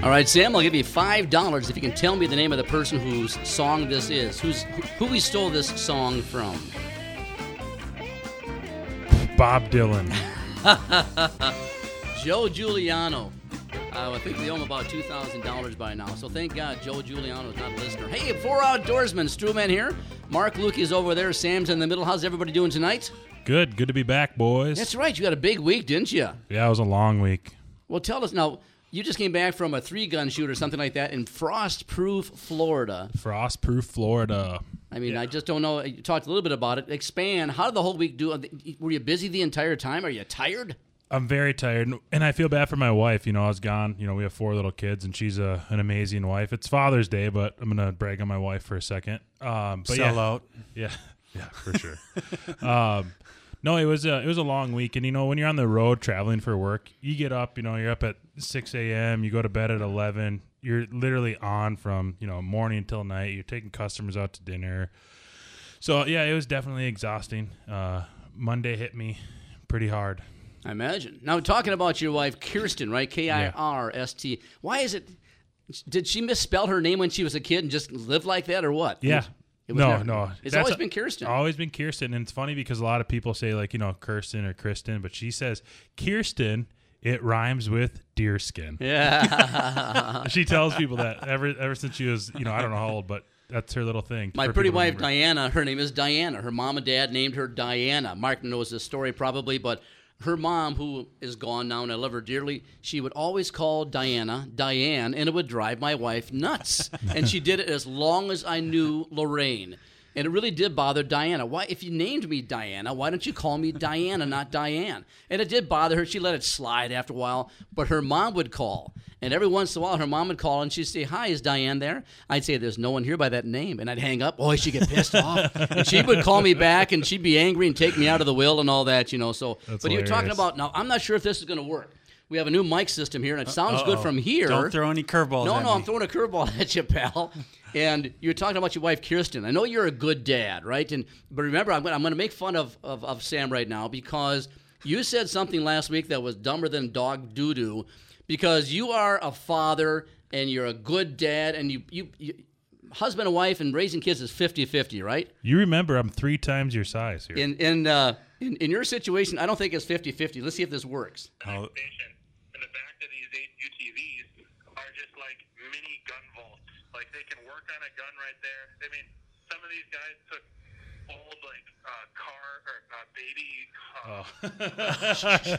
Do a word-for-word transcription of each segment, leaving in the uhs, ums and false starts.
All right, Sam, I'll give you five dollars if you can tell me the name of the person whose song this is. Who's who we stole this song from? Bob Dylan. Joe Giuliano. Uh, I think we owe him about two thousand dollars by now, so thank God Joe Giuliano is not a listener. Hey, four outdoorsmen, Struman here. Mark Luke is over there. Sam's in the middle. How's everybody doing tonight? Good. Good to be back, boys. That's right. You had a big week, didn't you? Yeah, it was a long week. Well, tell us now. You just came back from a three-gun shoot or something like that in Frostproof, Florida. Frostproof, Florida. I mean, yeah. I just don't know. You talked a little bit about it. Expand. How did the whole week do? Were you busy the entire time? Are you tired? I'm very tired, and I feel bad for my wife. You know, I was gone. You know, we have four little kids, and she's a, an amazing wife. It's Father's Day, but I'm going to brag on my wife for a second. Um, but Sell yeah, out. Yeah, yeah, for sure. um, no, it was a, it was a long week, and, you know, when you're on the road traveling for work, you get up, you know, you're up at six a.m., you go to bed at eleven. You're literally on from, you know, morning till night. You're taking customers out to dinner. So, yeah, it was definitely exhausting. Uh, Monday hit me pretty hard. I imagine. Now, talking about your wife, Kirsten, right? K I R S T. Why is it? Did she misspell her name when she was a kid and just lived like that, or what? Yeah. It was no, never, no. It's That's always a, been Kirsten. Always been Kirsten. And it's funny because a lot of people say, like, you know, Kirsten or Kristen, but she says Kirsten, it rhymes with deerskin. Yeah. She tells people that ever ever since she was, you know, I don't know how old, but that's her little thing. My pretty wife, Diana, her name is Diana. Her mom and dad named her Diana. Mark knows this story probably, but her mom, who is gone now and I love her dearly, she would always call Diana Diane, and it would drive my wife nuts. And she did it as long as I knew Lorraine. And it really did bother Diana. Why, if you named me Diana, why don't you call me Diana, not Diane? And it did bother her. She let it slide after a while, but her mom would call. And every once in a while, her mom would call, and she'd say, "Hi, is Diane there?" I'd say, "There's no one here by that name." And I'd hang up. Oh, she'd get pissed off. And she would call me back, and she'd be angry and take me out of the will and all that, you know. So, That's but you're talking hilarious. about, now, I'm not sure if this is going to work. We have a new mic system here, and it sounds Uh-oh. good from here. Don't throw any curveballs No, at no, me. I'm throwing a curveball at you, pal. And you were talking about your wife, Kirsten. I know you're a good dad, right? And but remember, I'm going I'm to make fun of, of, of Sam right now because you said something last week that was dumber than dog doo-doo because you are a father and you're a good dad and you, you, you husband and wife and raising kids is fifty-fifty, right? You remember I'm three times your size here. In in, uh, in in your situation, I don't think it's fifty-fifty. Let's see if this works. Oh. In the back of these eight U T Vs are just like mini gun vaults. Like they can work on a gun right there. I mean, some of these guys took old like uh, car or uh, baby, uh, Oh.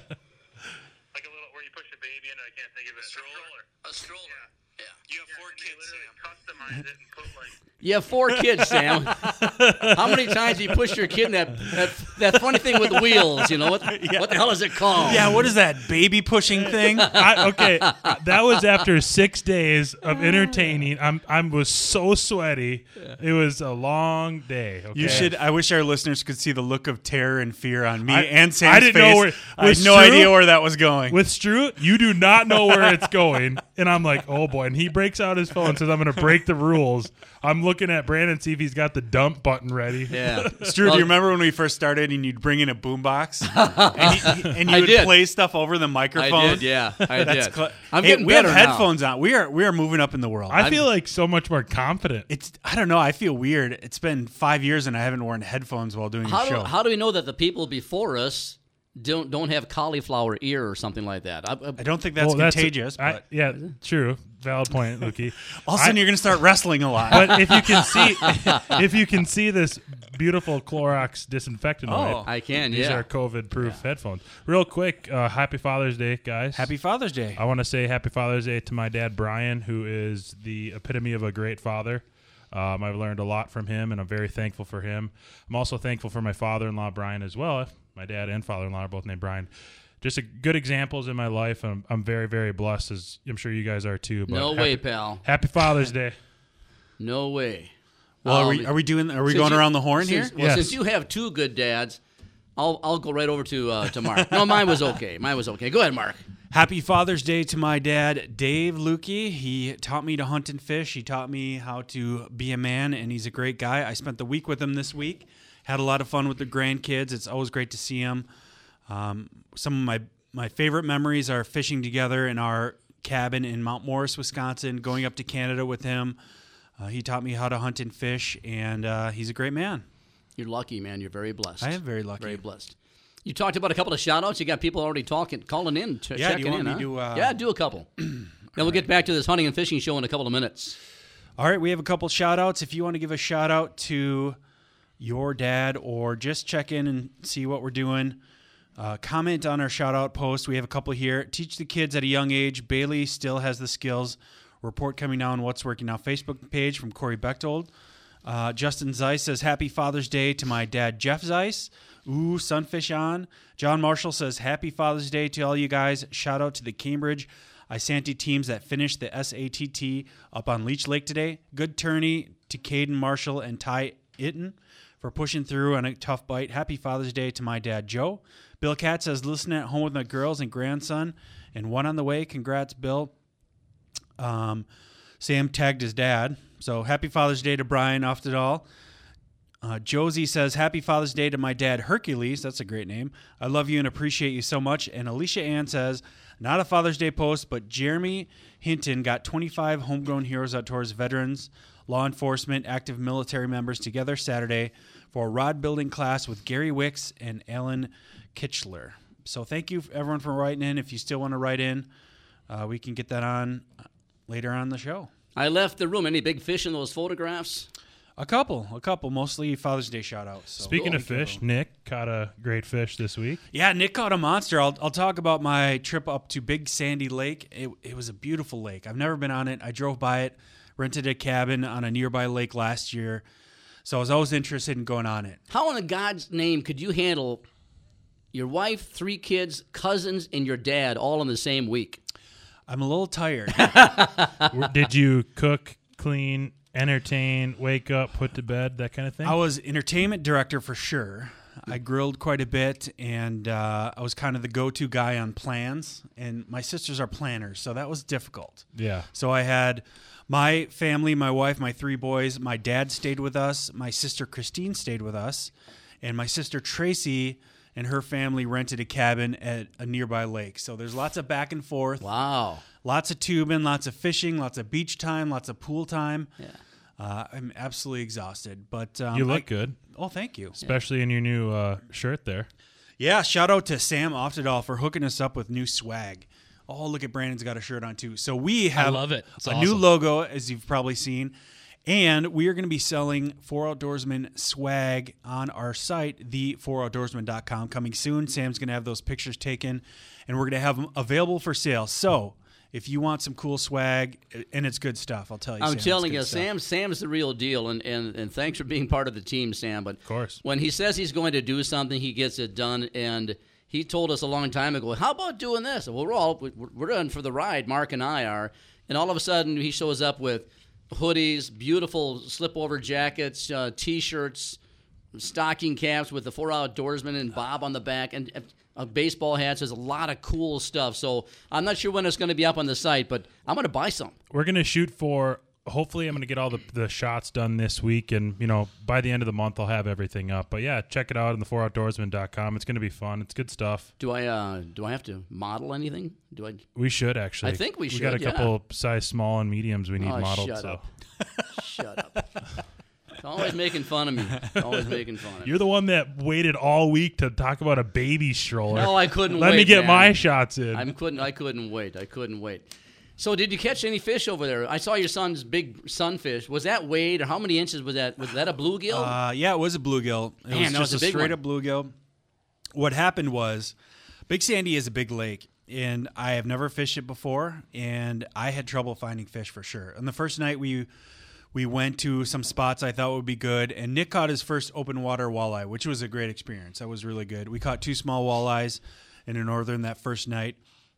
like a little where you push a baby in. I can't think of it. A stroller. A stroller. Yeah. Yeah. You have four kids, Sam. Customize it and put like. You have four kids, Sam. How many times do you push your kid in that, that that funny thing with wheels? You know what? Yeah. What the hell is it called? Yeah, what is that baby pushing thing? I, okay, uh, that was after six days of entertaining. I'm I was so sweaty. It was a long day. Okay? You should. I wish our listeners could see the look of terror and fear on me I- and Sam's I didn't face. know where- I had with no Stu- idea where that was going. With Stru, you do not know where it's going. And I'm like, oh boy. And he breaks out his phone and says, I'm going to break the rules. I'm looking at Brandon, see if he's got the dump button ready. Yeah. Stu, do you remember when we first started and you'd bring in a boombox and, he, and you I would did. play stuff over the microphone? I did, yeah. I That's did. cl- I'm Hey, getting we better have now. headphones on. We are we are moving up in the world. I feel like so much more confident. it's I don't know. I feel weird. It's been five years and I haven't worn headphones while doing How the do, show. how do we know that the people before us don't don't have cauliflower ear or something like that? I, I, I don't think that's Well, contagious. I- but yeah, true. Valid point, Lukey. all of a sudden I- you're going to start wrestling a lot. But if you can see, if you can see this beautiful Clorox disinfectant, Oh. wipe, I can, these yeah. are COVID-proof headphones. Real quick, uh, Happy Father's Day, guys. Happy Father's Day. I want to say Happy Father's Day to my dad, Brian, who is the epitome of a great father. Um, I've learned a lot from him, and I'm very thankful for him. I'm also thankful for my father-in-law, Brian, as well. My dad and father-in-law are both named Brian. Just a good examples in my life. I'm, I'm very, very blessed, as I'm sure you guys are too. But no happy, way, pal. Happy Father's Day. No way. Well, are Um, we are we doing? Are we since going you- around the horn here? since- Well, Yes. since you have two good dads, I'll I'll go right over to uh, to Mark. No, mine was okay. Mine was okay. Go ahead, Mark. Happy Father's Day to my dad, Dave Lukey. He taught me to hunt and fish. He taught me how to be a man, and he's a great guy. I spent the week with him this week. Had a lot of fun with the grandkids. It's always great to see him. Um, some of my, my favorite memories are fishing together in our cabin in Mount Morris, Wisconsin, going up to Canada with him. Uh, he taught me how to hunt and fish, and uh, he's a great man. You're lucky, man. You're very blessed. I am very lucky. Very blessed. You talked about a couple of shout-outs. You got people already talking, calling in, ch- Yeah, do checking you want in. me huh? to, uh, yeah, do a couple. Then we'll get back to this hunting and fishing show in a couple of minutes. All right, we have a couple shout-outs. If you want to give a shout-out to your dad or just check in and see what we're doing, uh, comment on our shout-out post. We have a couple here. Teach the kids at a young age. Bailey still has the skills. Report coming now on What's Working Now Facebook page from Corey Bechtold. Uh, Justin Zeiss says, Happy Father's Day to my dad, Jeff Zeiss. Ooh, sunfish on. John Marshall says, Happy Father's Day to all you guys. Shout out to the Cambridge Isanti teams that finished the S A T T up on Leech Lake today. Good tourney to Caden Marshall and Ty Itten for pushing through on a tough bite. Happy Father's Day to my dad, Joe. Bill Katz says, listening at home with my girls and grandson, and one on the way. Congrats, Bill. Um, Sam tagged his dad. So happy Father's Day to Brian Oftedal. Uh, Josie says, Happy Father's Day to my dad, Hercules. That's a great name. I love you and appreciate you so much. And Alicia Ann says, not a Father's Day post, but Jeremy Hinton got twenty-five Homegrown Heroes Outdoors veterans, law enforcement, active military members together Saturday for a rod building class with Gary Wicks and Alan Kitchler. So thank you, everyone, for writing in. If you still want to write in, uh, we can get that on later on the show. I left the room. Any big fish in those photographs? A couple, a couple, mostly Father's Day shout-outs. So. Speaking Cool. of fish, Nick caught a great fish this week. Yeah, Nick caught a monster. I'll, I'll talk about my trip up to Big Sandy Lake. It, it was a beautiful lake. I've never been on it. I drove by it, rented a cabin on a nearby lake last year, so I was always interested in going on it. How in God's name could you handle your wife, three kids, cousins, and your dad all in the same week? I'm a little tired. Did you cook, clean, entertain, wake up, put to bed, that kind of thing? I was entertainment director for sure. I grilled quite a bit, and uh, I was kind of the go-to guy on plans, and my sisters are planners, so that was difficult. Yeah. So I had my family, my wife, my three boys. My dad stayed with us. My sister Christine stayed with us. And my sister Tracy and her family rented a cabin at a nearby lake. So there's lots of back and forth. Wow. Lots of tubing, lots of fishing, lots of beach time, lots of pool time. Yeah. Uh, I'm absolutely exhausted. But um, You look I- good, Oh, thank you. especially in your new uh, shirt there. Yeah, shout out to Sam Oftedal for hooking us up with new swag. Oh, look at Brandon's got a shirt on too. So we have love it. It's a new awesome. logo, as you've probably seen. And we are going to be selling four Outdoorsman swag on our site, the four outdoorsman dot com, coming soon. Sam's going to have those pictures taken, and we're going to have them available for sale. So if you want some cool swag, and it's good stuff, I'll tell you, I'm Sam, it's telling good you, stuff. Sam. Sam's the real deal, and, and, and thanks for being part of the team, Sam. But of course. when he says he's going to do something, he gets it done. And he told us a long time ago, "How about doing this?" Well, we're all we're, we're in for the ride. Mark and I are, and all of a sudden he shows up with hoodies, beautiful slip-over jackets, uh, T-shirts, stocking caps with the Four Outdoorsmen and Bob on the back, and uh, baseball hats. There's a lot of cool stuff. So I'm not sure when it's going to be up on the site, but I'm going to buy some. We're going to shoot for, hopefully I'm going to get all the, the shots done this week, and, you know, by the end of the month I'll have everything up. But, yeah, check it out on the four outdoorsman dot com. It's going to be fun. It's good stuff. Do I uh, do I have to model anything? Do I? We should, actually. I think we We got a should, yeah. couple size small and mediums we need Oh, modeled. shut so up. Shut up. Always making fun of me. Always making fun of me. You're the one that waited all week to talk about a baby stroller. No, I couldn't Let wait, me get man. my shots in. I couldn't. I couldn't wait. I couldn't wait. So, did you catch any fish over there? I saw your son's big sunfish. Was that weighed, or how many inches was that? Was that a bluegill? Uh, yeah, it was a bluegill. It Man, was that just was a a big straight one. up bluegill. What happened was, Big Sandy is a big lake, and I have never fished it before, and I had trouble finding fish for sure. On the first night, we we went to some spots I thought would be good, and Nick caught his first open water walleye, which was a great experience. That was really good. We caught two small walleyes in a northern that first night.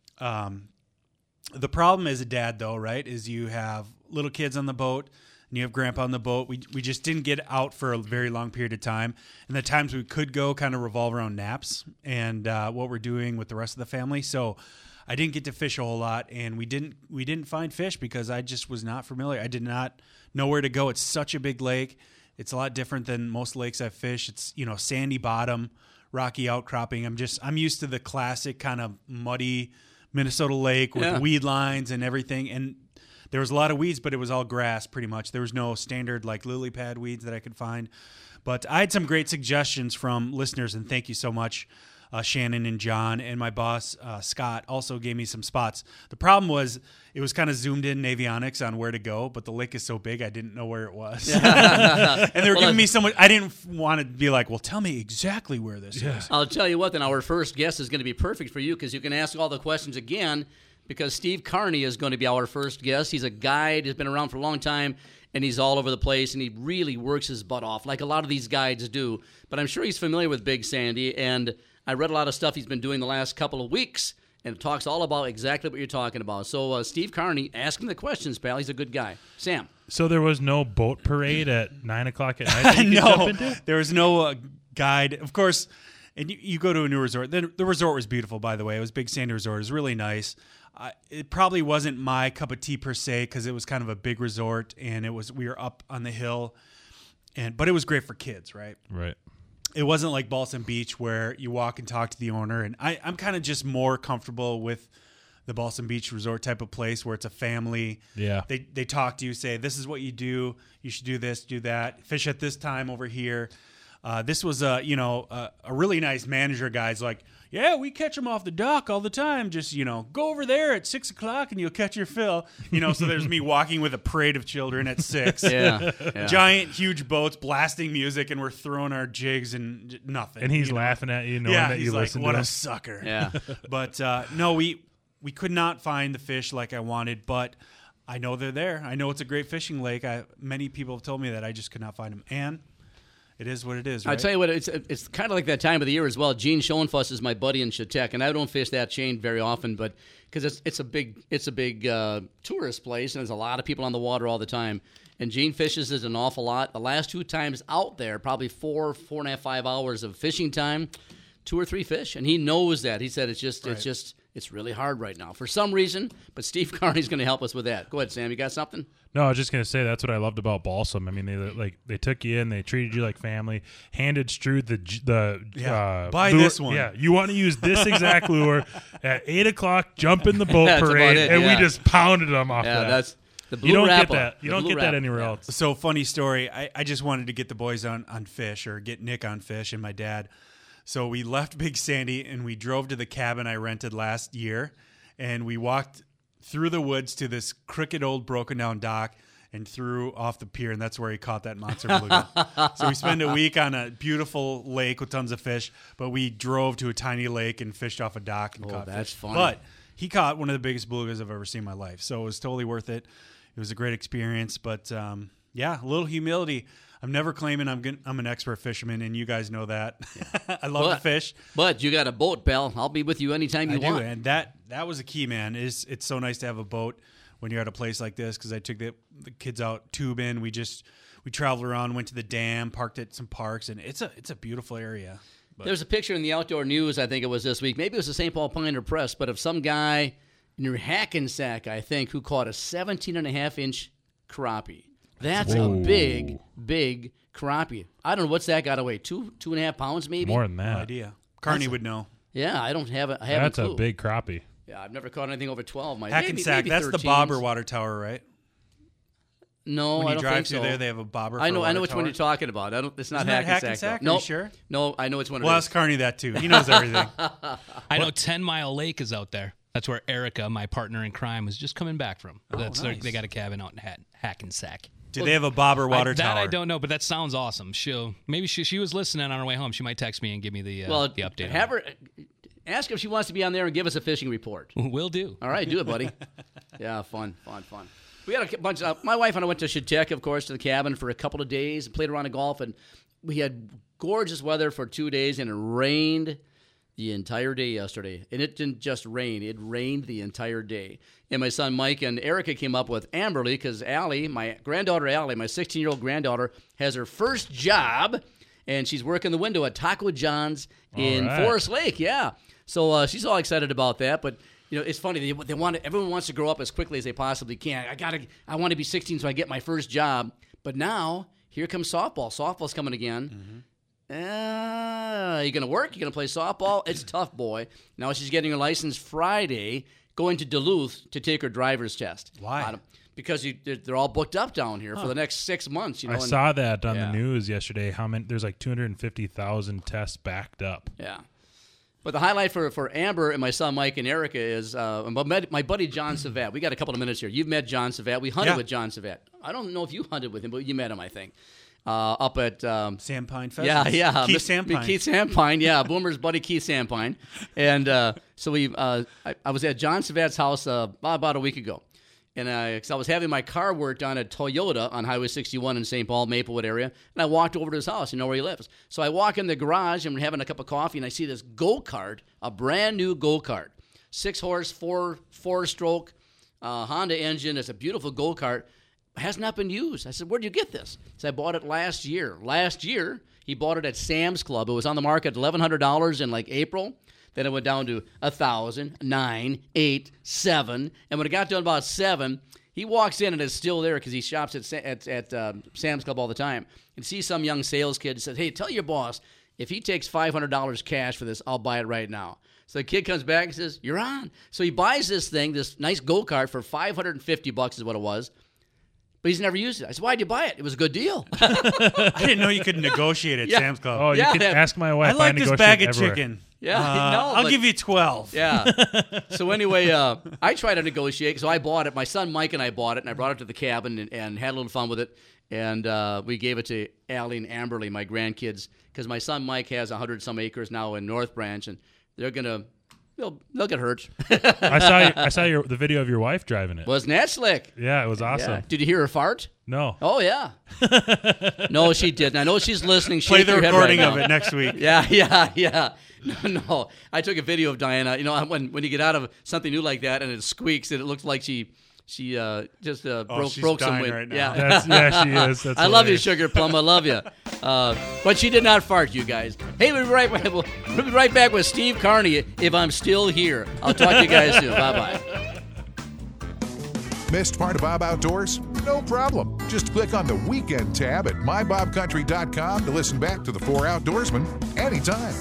Um, the problem as a dad, though, right, is you have little kids on the boat, and you have grandpa on the boat. We we just didn't get out for a very long period of time. And the times we could go kind of revolve around naps and uh, what we're doing with the rest of the family. So I didn't get to fish a whole lot, and we didn't we didn't find fish because I just was not familiar. I did not know where to go. It's such a big lake. It's a lot different than most lakes I've fished. It's, you know, sandy bottom, rocky outcropping. I'm just I'm used to the classic kind of muddy Minnesota lake with Yeah. weed lines and everything. And there was a lot of weeds, but it was all grass pretty much. There was no standard like lily pad weeds that I could find. But I had some great suggestions from listeners, and thank you so much, uh, Shannon and John. And my boss, uh, Scott, also gave me some spots. The problem was it was kind of zoomed in avionics on where to go, but the lake is so big I didn't know where it was. And they were Well, giving me so much. I didn't f- want to be like, well, tell me exactly where this is. I'll tell you what, then our first guest is going to be perfect for you because you can ask all the questions again because Steve Carney is going to be our first guest. He's a guide. He's been around for a long time, and he's all over the place, and he really works his butt off like a lot of these guides do. But I'm sure he's familiar with Big Sandy, and I read a lot of stuff he's been doing the last couple of weeks, and it talks all about exactly what you're talking about. So, uh, Steve Carney, ask him the questions, pal. He's a good guy. Sam. So there was no boat parade at nine o'clock at night that you could No, jump into? there was no uh, guide. Of course, and you, you go to a new resort. The, the resort was beautiful, by the way. It was Big Sandy Resort. It was really nice. Uh, it probably wasn't my cup of tea per se because it was kind of a big resort, and it was we were up on the hill, and but it was great for kids, right? Right. It wasn't like Balsam Beach where you walk and talk to the owner, and I, I'm kind of just more comfortable with the Balsam Beach Resort type of place where it's a family. Yeah. They they talk to you, say, this is what you do. You should do this, do that. Fish at this time over here. Uh, this was a, you know, a, a really nice manager guy's like, yeah, we catch them off the dock all the time. Just, you know, go over there at six o'clock and you'll catch your fill. You know, so there's me walking with a parade of children at six. Yeah. yeah. Giant, huge boats, blasting music, and we're throwing our jigs and j- nothing. And he's you know? laughing at you knowing Yeah, that he's you like, listen what to a him. sucker. Yeah. But uh, no, we we could not find the fish like I wanted, but I know they're there. I know it's a great fishing lake. I, many people have told me that I just could not find them. And it is what it is, right? I tell you what, it's it's kind of like that time of the year as well. Gene Schoenfuss is my buddy in Chautauqua, and I don't fish that chain very often, but because it's it's a big it's a big uh, tourist place, and there's a lot of people on the water all the time. And Gene fishes it an awful lot. The last two times out there, probably four four and a half five hours of fishing time, two or three fish, and he knows that. He said it's just Right. it's just it's really hard right now for some reason. But Steve Carney's going to help us with that. Go ahead, Sam. You got something? No, I was just gonna say that's what I loved about Balsam. I mean, they like they took you in, they treated you like family, handed Strude the j- the Yeah. uh, Buy lure- this one. Yeah, you want to use this exact lure at eight o'clock. Jump in the boat That's about parade, it, and yeah. we just pounded them off. Yeah, that. that's the blue you don't Rapala. get that. You The don't blue get that Rapala. anywhere Yeah. else. So funny story. I, I just wanted to get the boys on, on fish or get Nick on fish and my dad. So we left Big Sandy and we drove to the cabin I rented last year, and we walked through the woods to this crooked old broken down dock and threw off the pier, and that's where he caught that monster beluga. So we spent a week on a beautiful lake with tons of fish, but we drove to a tiny lake and fished off a dock and Oh, caught that's fish. funny. But he caught one of the biggest belugas I've ever seen in my life, so it was totally worth it. It was a great experience, but um, yeah, a little humility. I'm never claiming I'm good, I'm an expert fisherman, and you guys know that. I love But- to fish. But you got a boat, pal. I'll be with you anytime you I do, want. and that that was a key, man. Is it's so nice to have a boat when you're at a place like this, because I took the, the kids out tubing. We just we traveled around, went to the dam, parked at some parks, and it's a it's a beautiful area. But There's a picture in the Outdoor News, I think it was this week. Maybe it was the Saint Paul Pioneer Press, but of some guy near Hackensack, I think, who caught a seventeen and a half inch crappie. That's a Whoa. big, big crappie. I don't know what's that got to weigh, two, two and a half pounds maybe. More than no that. idea. Carney would know. Yeah, I don't have a. I haven't That's clue. a big crappie. Yeah, I've never caught anything over twelve. My, maybe, Hackensack, maybe that's the thirteens. bobber water tower, right? No, When I you don't drive think through so. there, they have a bobber. I for know, a I know water which one tower. you're talking about. I don't. It's not Isn't that Hackensack. Hackensack? though. Are you No, sure? No, I know which one it Well, is. ask Carney that too. He knows everything. I know Ten Mile Lake is out there. That's where Erica, my partner in crime, was just coming back from. That's their- nice. they got a cabin out in Hat- Hackensack. Do they have a bobber water I, tower? That I don't know, but that sounds awesome. She'll maybe she she was listening on her way home. She might text me and give me the uh, well, the update. have her ask if she wants to be on there and give us a fishing report. Will do. All right, do it, buddy. Yeah, fun, fun, fun. We had a bunch of, my wife and I went to Chautauqua, of course, to the cabin for a couple of days, played around of golf, and we had gorgeous weather for two days, and it rained the entire day yesterday. And it didn't just rain, it rained the entire day. And my son Mike and Erica came up with Amberly, because Allie, my granddaughter Allie, my sixteen-year-old granddaughter, has her first job, and she's working the window at Taco John's in right. Forest Lake, yeah. So uh, she's all excited about that, but you know, it's funny. They, they want to, everyone wants to grow up as quickly as they possibly can. I gotta. I want to be sixteen so I get my first job. But now here comes softball. Softball's coming again, Uh, you going to work? You going to play softball? It's tough, boy. Now she's getting her license Friday, going to Duluth to take her driver's test. Why? Uh, because you, they're, they're all booked up down here huh. for the next six months. You know, I and, saw that on yeah. the news yesterday. How many? There's like two hundred fifty thousand tests backed up. Yeah. But the highlight for, for Amber and my son Mike and Erica is uh, my, my buddy John Savat. We got a couple of minutes here. You've met John Savat. We hunted yeah. with John Savat. I don't know if you hunted with him, but you met him, I think. Uh, up at um, Sandpine Fest. Yeah, yeah. Keith Sandpine. Keith Sandpine, yeah. Boomer's buddy Keith Sandpine. And uh, so we, uh, I, I was at John Savat's house uh, about a week ago. And I, cause I was having my car worked on at Toyota on Highway sixty-one in Saint Paul, Maplewood area. And I walked over to his house. You know where he lives. So I walk in the garage and we're having a cup of coffee. And I see this go-kart, a brand new go-kart. Six horse, four, four stroke uh, Honda engine. It's a beautiful go-kart. Has not been used. I said, where'd you get this? So I bought it last year. Last year, he bought it at Sam's Club. It was on the market at eleven hundred dollars in like April. Then it went down to one thousand, nine, eight, seven. And when it got to about seven, he walks in and it's still there because he shops at at, at uh, Sam's Club all the time. And sees some young sales kid and says, hey, tell your boss, if he takes five hundred dollars cash for this, I'll buy it right now. So the kid comes back and says, you're on. So he buys this thing, this nice go-kart for five hundred fifty bucks is what it was. But he's never used it. I said, why'd you buy it? It was a good deal. I didn't know you could negotiate at Yeah. Sam's Club. Oh, you Yeah. can ask my wife. I like this negotiate bag of everywhere. chicken. Yeah, Uh, no, I'll but- give you twelve. Yeah. So anyway, uh, I tried to negotiate. So I bought it. My son Mike and I bought it, and I brought it to the cabin and, and had a little fun with it. And uh, we gave it to Allie and Amberly, my grandkids, because my son Mike has a hundred some acres now in North Branch, and they're gonna they'll they'll get hurt. I saw your, I saw your the video of your wife driving it. Wasn't that slick? Yeah, it was awesome. Yeah. Did you hear her fart? No. Oh yeah. No, she didn't. I know she's listening. Play Shake the your head recording right of now. it next week. Yeah, yeah, yeah. No, no, I took a video of Diana. You know, when when you get out of something new like that and it squeaks, and it looks like she she uh, just uh, Oh, broke she's broke some dying wind. right now. Yeah, That's, yeah, she is. That's I love you, hilarious. Sugar Plum. I love you. Uh, but she did not fart, you guys. Hey, we'll be right back. We'll, we'll be right back with Steve Carney if I'm still here. I'll talk to you guys soon. Bye bye. Missed part of Bob Outdoors? No problem. Just click on the Weekend tab at my bob country dot com to listen back to the Four Outdoorsmen anytime.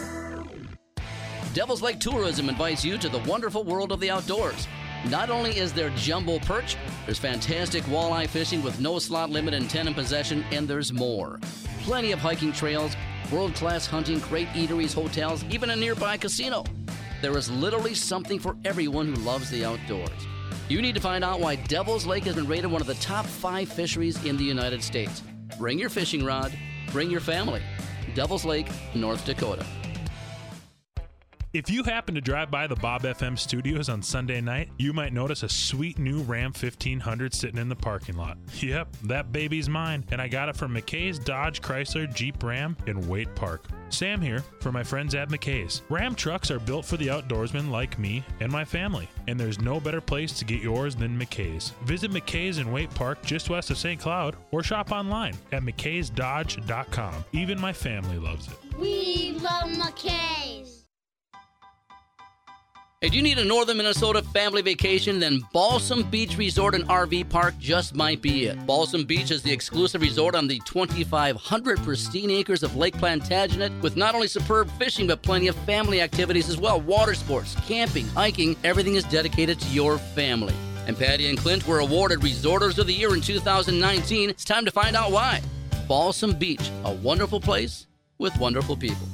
Devil's Lake Tourism invites you to the wonderful world of the outdoors. Not only is there jumbo perch, there's fantastic walleye fishing with no slot limit and ten in possession, and there's more. Plenty of hiking trails, world-class hunting, great eateries, hotels, even a nearby casino. There is literally something for everyone who loves the outdoors. You need to find out why Devil's Lake has been rated one of the top five fisheries in the United States. Bring your fishing rod, bring your family. Devil's Lake, North Dakota. If you happen to drive by the Bob F M studios on Sunday night, you might notice a sweet new Ram fifteen hundred sitting in the parking lot. Yep, that baby's mine, and I got it from McKay's Dodge Chrysler Jeep Ram in Waite Park. Sam here for my friends at McKay's. Ram trucks are built for the outdoorsman like me and my family, and there's no better place to get yours than McKay's. Visit McKay's in Waite Park just west of Saint Cloud, or shop online at mckays dodge dot com. Even my family loves it. We love McKay's. If you need a northern Minnesota family vacation, then Balsam Beach Resort and R V Park just might be it. Balsam Beach is the exclusive resort on the twenty-five hundred pristine acres of Lake Plantagenet with not only superb fishing, but plenty of family activities as well. Water sports, camping, hiking, everything is dedicated to your family. And Patty and Clint were awarded Resorters of the Year in two thousand nineteen. It's time to find out why. Balsam Beach, a wonderful place with wonderful people.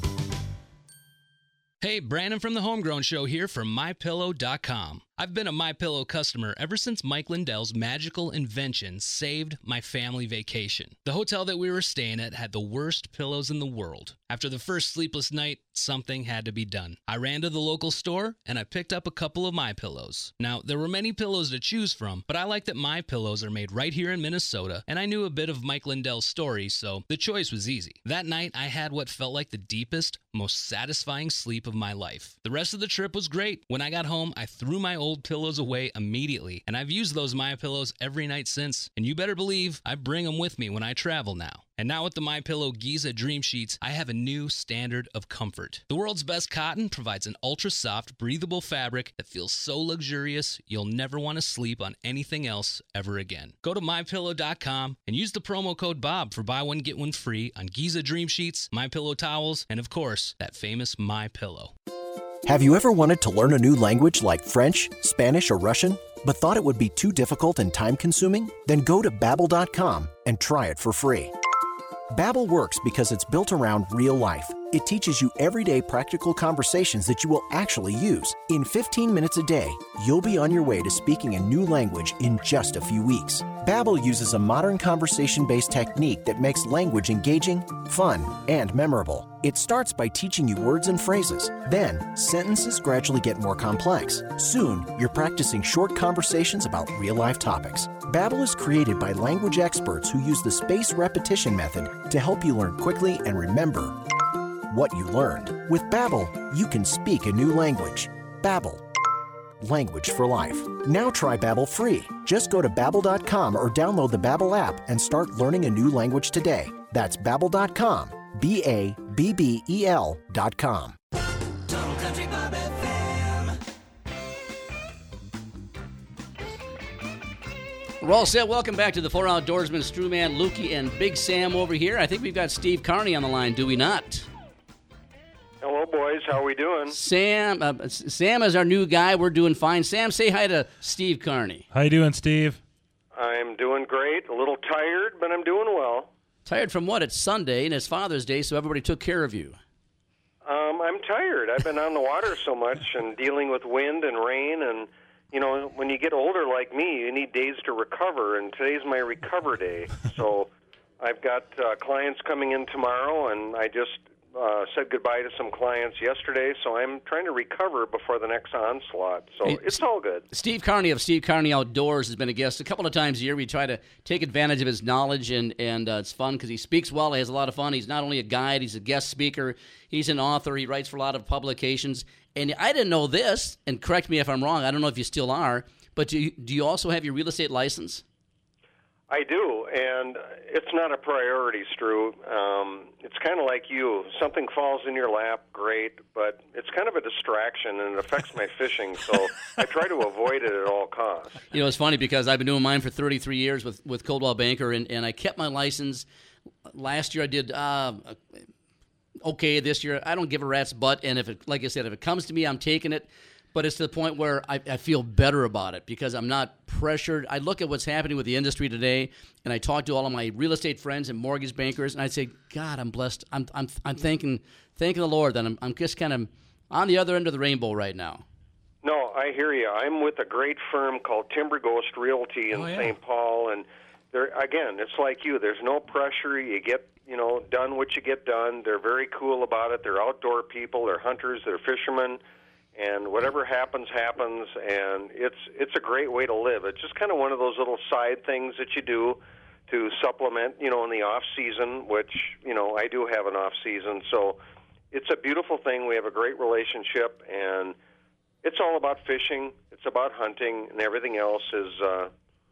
Hey, Brandon from the Homegrown Show here from my pillow dot com. I've been a MyPillow customer ever since Mike Lindell's magical invention saved my family vacation. The hotel that we were staying at had the worst pillows in the world. After the first sleepless night, something had to be done. I ran to the local store and I picked up a couple of MyPillows. Now, there were many pillows to choose from, but I like that MyPillows are made right here in Minnesota, and I knew a bit of Mike Lindell's story, so the choice was easy. That night, I had what felt like the deepest, most satisfying sleep of my life. The rest of the trip was great. When I got home, I threw my old pillows away immediately, and I've used those MyPillows every night since, and you better believe I bring them with me when I travel now. And now with the MyPillow Giza Dream Sheets, I have a new standard of comfort. The world's best cotton provides an ultra-soft, breathable fabric that feels so luxurious you'll never want to sleep on anything else ever again. Go to my pillow dot com and use the promo code Bob for buy one, get one free on Giza Dream Sheets, MyPillow towels, and of course, that famous MyPillow. Have you ever wanted to learn a new language like French, Spanish, or Russian, but thought it would be too difficult and time-consuming? Then go to babbel dot com and try it for free. Babbel works because it's built around real life. It teaches you everyday practical conversations that you will actually use. In fifteen minutes a day, you'll be on your way to speaking a new language in just a few weeks. Babbel uses a modern conversation-based technique that makes language engaging, fun, and memorable. It starts by teaching you words and phrases. Then, sentences gradually get more complex. Soon, you're practicing short conversations about real-life topics. Babbel is created by language experts who use the spaced repetition method to help you learn quickly and remember what you learned. With Babbel, you can speak a new language. Babbel, language for life. Now try Babbel free. Just go to babbel dot com or download the Babbel app and start learning a new language today. That's babbel dot com. B A B B E L dot com. Total Country Bob F M. We're all set. Welcome back to the Four Outdoorsmen, Strewman, Lukey, and Big Sam over here. I think we've got Steve Carney on the line, do we not? Hello, boys. How are we doing? Sam uh, Sam is our new guy. We're doing fine. Sam, say hi to Steve Carney. How you doing, Steve? I'm doing great. A little tired, but I'm doing well. Tired from what? It's Sunday, and it's Father's Day, so everybody took care of you. Um, I'm tired. I've been on the water so much and dealing with wind and rain, and, you know, when you get older like me, you need days to recover, and today's my recover day. So I've got uh, clients coming in tomorrow, and I just uh, said goodbye to some clients yesterday, so I'm trying to recover before the next onslaught. So Hey, it's all good. Steve Carney of Steve Carney Outdoors has been a guest a couple of times a year. We try to take advantage of his knowledge, and, and uh, it's fun because he speaks well. He has a lot of fun. He's not only a guide, he's a guest speaker. He's an author. He writes for a lot of publications. And I didn't know this, and correct me if I'm wrong. I don't know if you still are, but do you, do you also have your real estate license? I do, and it's not a priority, Stu. Um, it's kind of like you. Something falls in your lap, great, but it's kind of a distraction, and it affects my fishing, so I try to avoid it at all costs. You know, it's funny because I've been doing mine for thirty-three years with, with Coldwell Banker, and, and I kept my license. Last year I did uh, okay. This year I don't give a rat's butt, and if it, like I said, if it comes to me, I'm taking it. But it's to the point where I, I feel better about it because I'm not pressured. I look at what's happening with the industry today, and I talk to all of my real estate friends and mortgage bankers, and I say, God, I'm blessed. I'm I'm I'm thanking thanking the Lord that I'm I'm just kind of on the other end of the rainbow right now. No, I hear you. I'm with a great firm called Timber Ghost Realty in Oh, yeah. Saint Paul, and they're again, it's like you. There's no pressure. You get you know done what you get done. They're very cool about it. They're outdoor people. They're hunters. They're fishermen. And whatever happens, happens, and it's it's a great way to live. It's just kind of one of those little side things that you do to supplement, you know, in the off season, which, you know, I do have an off season. So it's a beautiful thing. We have a great relationship, and it's all about fishing. It's about hunting, and everything else is, uh,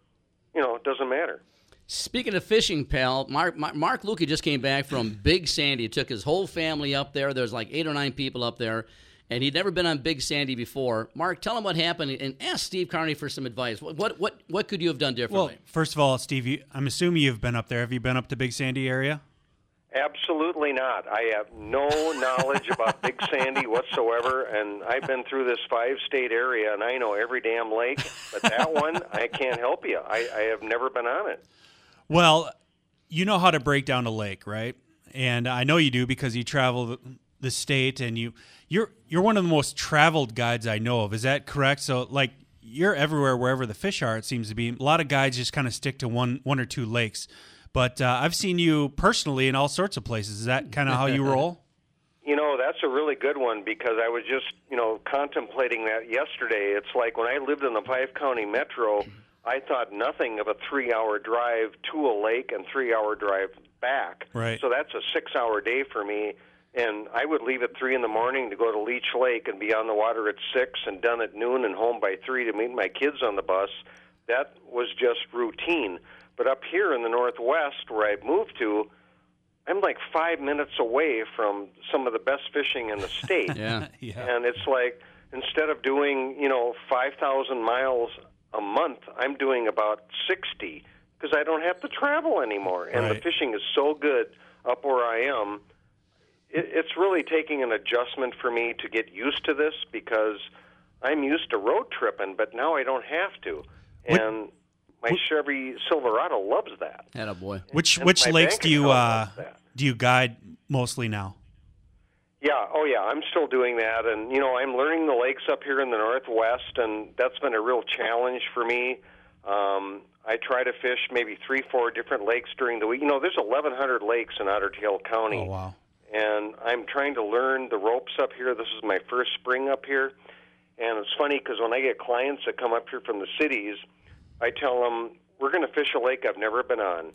you know, it doesn't matter. Speaking of fishing, pal, Mark Mark, Mark Lukey just came back from Big Sandy. He took his whole family up there. There's like eight or nine people up there. And he'd never been on Big Sandy before. Mark, tell him what happened, and ask Steve Carney for some advice. What what what, what could you have done differently? Well, first of all, Steve, you, I'm assuming you've been up there. Have you been up to Big Sandy area? Absolutely not. I have no knowledge about Big Sandy whatsoever, and I've been through this five-state area, and I know every damn lake. But that one, I can't help you. I, I have never been on it. Well, you know how to break down a lake, right? And I know you do because you travel the state, and you you're you're one of the most traveled guides I know of. Is that correct? So, like, you're everywhere wherever the fish are. It seems to be. A lot of guides just kind of stick to one one or two lakes. But uh, I've seen you personally in all sorts of places. Is that kind of how you roll? You know, that's a really good one because I was just, you know, contemplating that yesterday. It's like when I lived in the five-county metro, I thought nothing of a three-hour drive to a lake and three-hour drive back. Right. So that's a six-hour day for me. And I would leave at three in the morning to go to Leech Lake and be on the water at six and done at noon and home by three to meet my kids on the bus. That was just routine. But up here in the Northwest, where I've moved to, I'm like five minutes away from some of the best fishing in the state. Yeah. Yeah. And it's like, instead of doing, you know, five thousand miles a month, I'm doing about sixty because I don't have to travel anymore. And Right. the fishing is so good up where I am. It, it's really taking an adjustment for me to get used to this because I'm used to road tripping, but now I don't have to. And my Chevy Silverado loves that. Attaboy. Which And which my lakes bank do you account uh, loves that. do you guide mostly now? Yeah, oh yeah, I'm still doing that, and you know, I'm learning the lakes up here in the Northwest, and that's been a real challenge for me. Um, I try to fish maybe three, four different lakes during the week. You know, there's eleven hundred lakes in Otter Tail County, Oh wow. and I'm trying to learn the ropes up here. This is my first spring up here, and it's funny because when I get clients that come up here from the cities, I tell them, we're going to fish a lake I've never been on,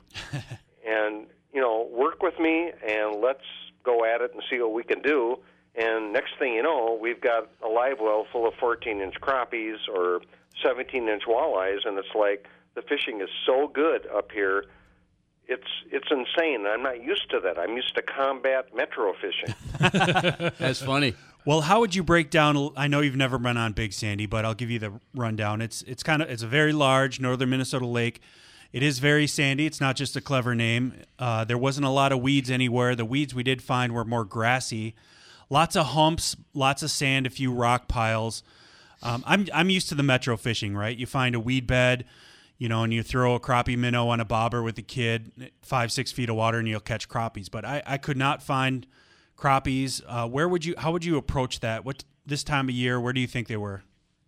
and you know, work with me, and let's go at it and see what we can do. And next thing you know, we've got a live well full of fourteen-inch crappies or seventeen-inch walleyes, and it's like the fishing is so good up here. It's it's insane. I'm not used to that. I'm used to combat metro fishing. That's funny. Well, how would you break down? I know you've never been on Big Sandy, but I'll give you the rundown. It's it's kind of it's a very large northern Minnesota lake. It is very sandy. It's not just a clever name. Uh, there wasn't a lot of weeds anywhere. The weeds we did find were more grassy. Lots of humps, lots of sand, a few rock piles. Um, I'm I'm used to the metro fishing, right? You find a weed bed, you know, and you throw a crappie minnow on a bobber with a kid, five six feet of water, and you'll catch crappies. But I, I could not find crappies. Uh, where would you? How would you approach that? What this time of year? Where do you think they were?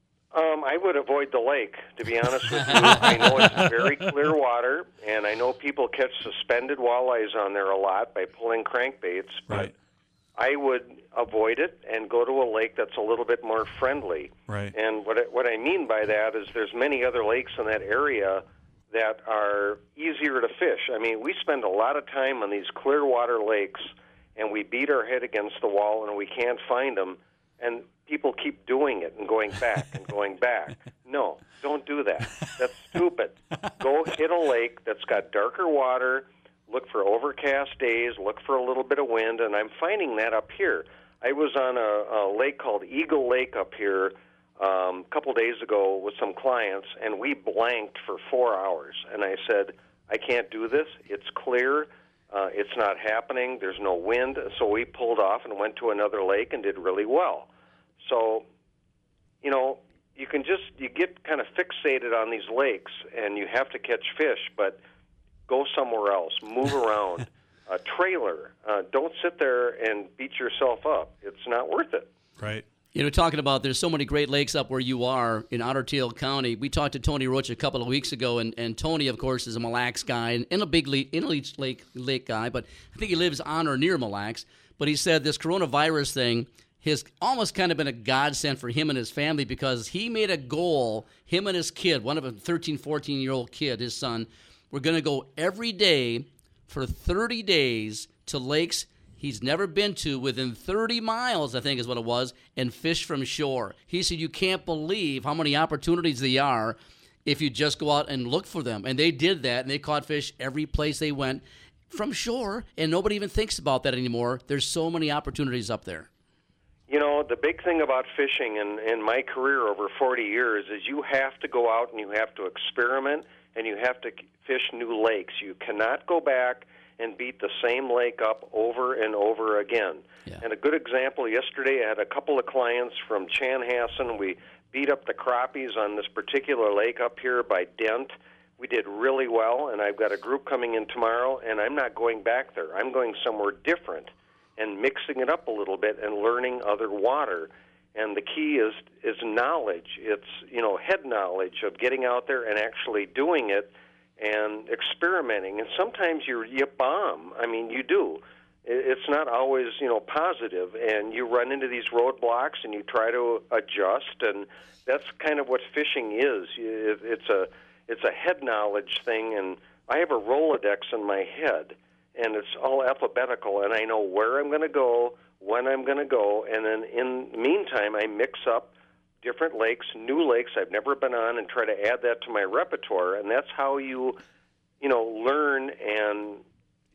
Um, I would avoid the lake, to be honest with you. I know it's very clear water, and I know people catch suspended walleyes on there a lot by pulling crankbaits, but Right. I would avoid it and go to a lake that's a little bit more friendly. Right. And what I, what I mean by that is there's many other lakes in that area that are easier to fish. I mean, we spend a lot of time on these clear water lakes, and we beat our head against the wall, and we can't find them, and people keep doing it and going back and going back. No, don't do that. That's stupid. Go hit a lake that's got darker water, look for overcast days, look for a little bit of wind, and I'm finding that up here. I was on a, a lake called Eagle Lake up here um, a couple days ago with some clients, and we blanked for four hours. And I said, I can't do this. It's clear. Uh, it's not happening. There's no wind. So we pulled off and went to another lake and did really well. So, you know, you can just, you get kind of fixated on these lakes, and you have to catch fish, but go somewhere else, move around, a trailer. Uh, don't sit there and beat yourself up. It's not worth it. Right. You know, talking about there's so many great lakes up where you are in Otter Tail County. We talked to Tony Roach a couple of weeks ago, and, and Tony, of course, is a Mille Lacs guy and, and a big le- in Leech Lake, lake guy, but I think he lives on or near Mille Lacs. But he said this coronavirus thing has almost kind of been a godsend for him and his family because he made a goal, him and his kid, one of a thirteen, fourteen-year-old kid, his son, we're going to go every day for thirty days to lakes he's never been to within thirty miles, I think is what it was, and fish from shore. He said you can't believe how many opportunities there are if you just go out and look for them. And they did that, and they caught fish every place they went from shore, and nobody even thinks about that anymore. There's so many opportunities up there. You know, the big thing about fishing in, in my career over forty years is you have to go out and you have to experiment and you have to fish new lakes. You cannot go back and beat the same lake up over and over again. Yeah. And a good example, yesterday I had a couple of clients from Chanhassen. We beat up the crappies on this particular lake up here by Dent. We did really well, and I've got a group coming in tomorrow, and I'm not going back there. I'm going somewhere different and mixing it up a little bit and learning other water. And the key is is knowledge. It's, you know, head knowledge of getting out there and actually doing it and experimenting. And sometimes you you bomb. I mean, you do. It's not always, you know, positive, and you run into these roadblocks and you try to adjust, and that's kind of what fishing is. It's a it's a head knowledge thing, and I have a Rolodex in my head, and it's all alphabetical, and I know where I'm going to go, when I'm going to go, and then in the meantime, I mix up different lakes, new lakes I've never been on, and try to add that to my repertoire, and that's how you, you know, learn and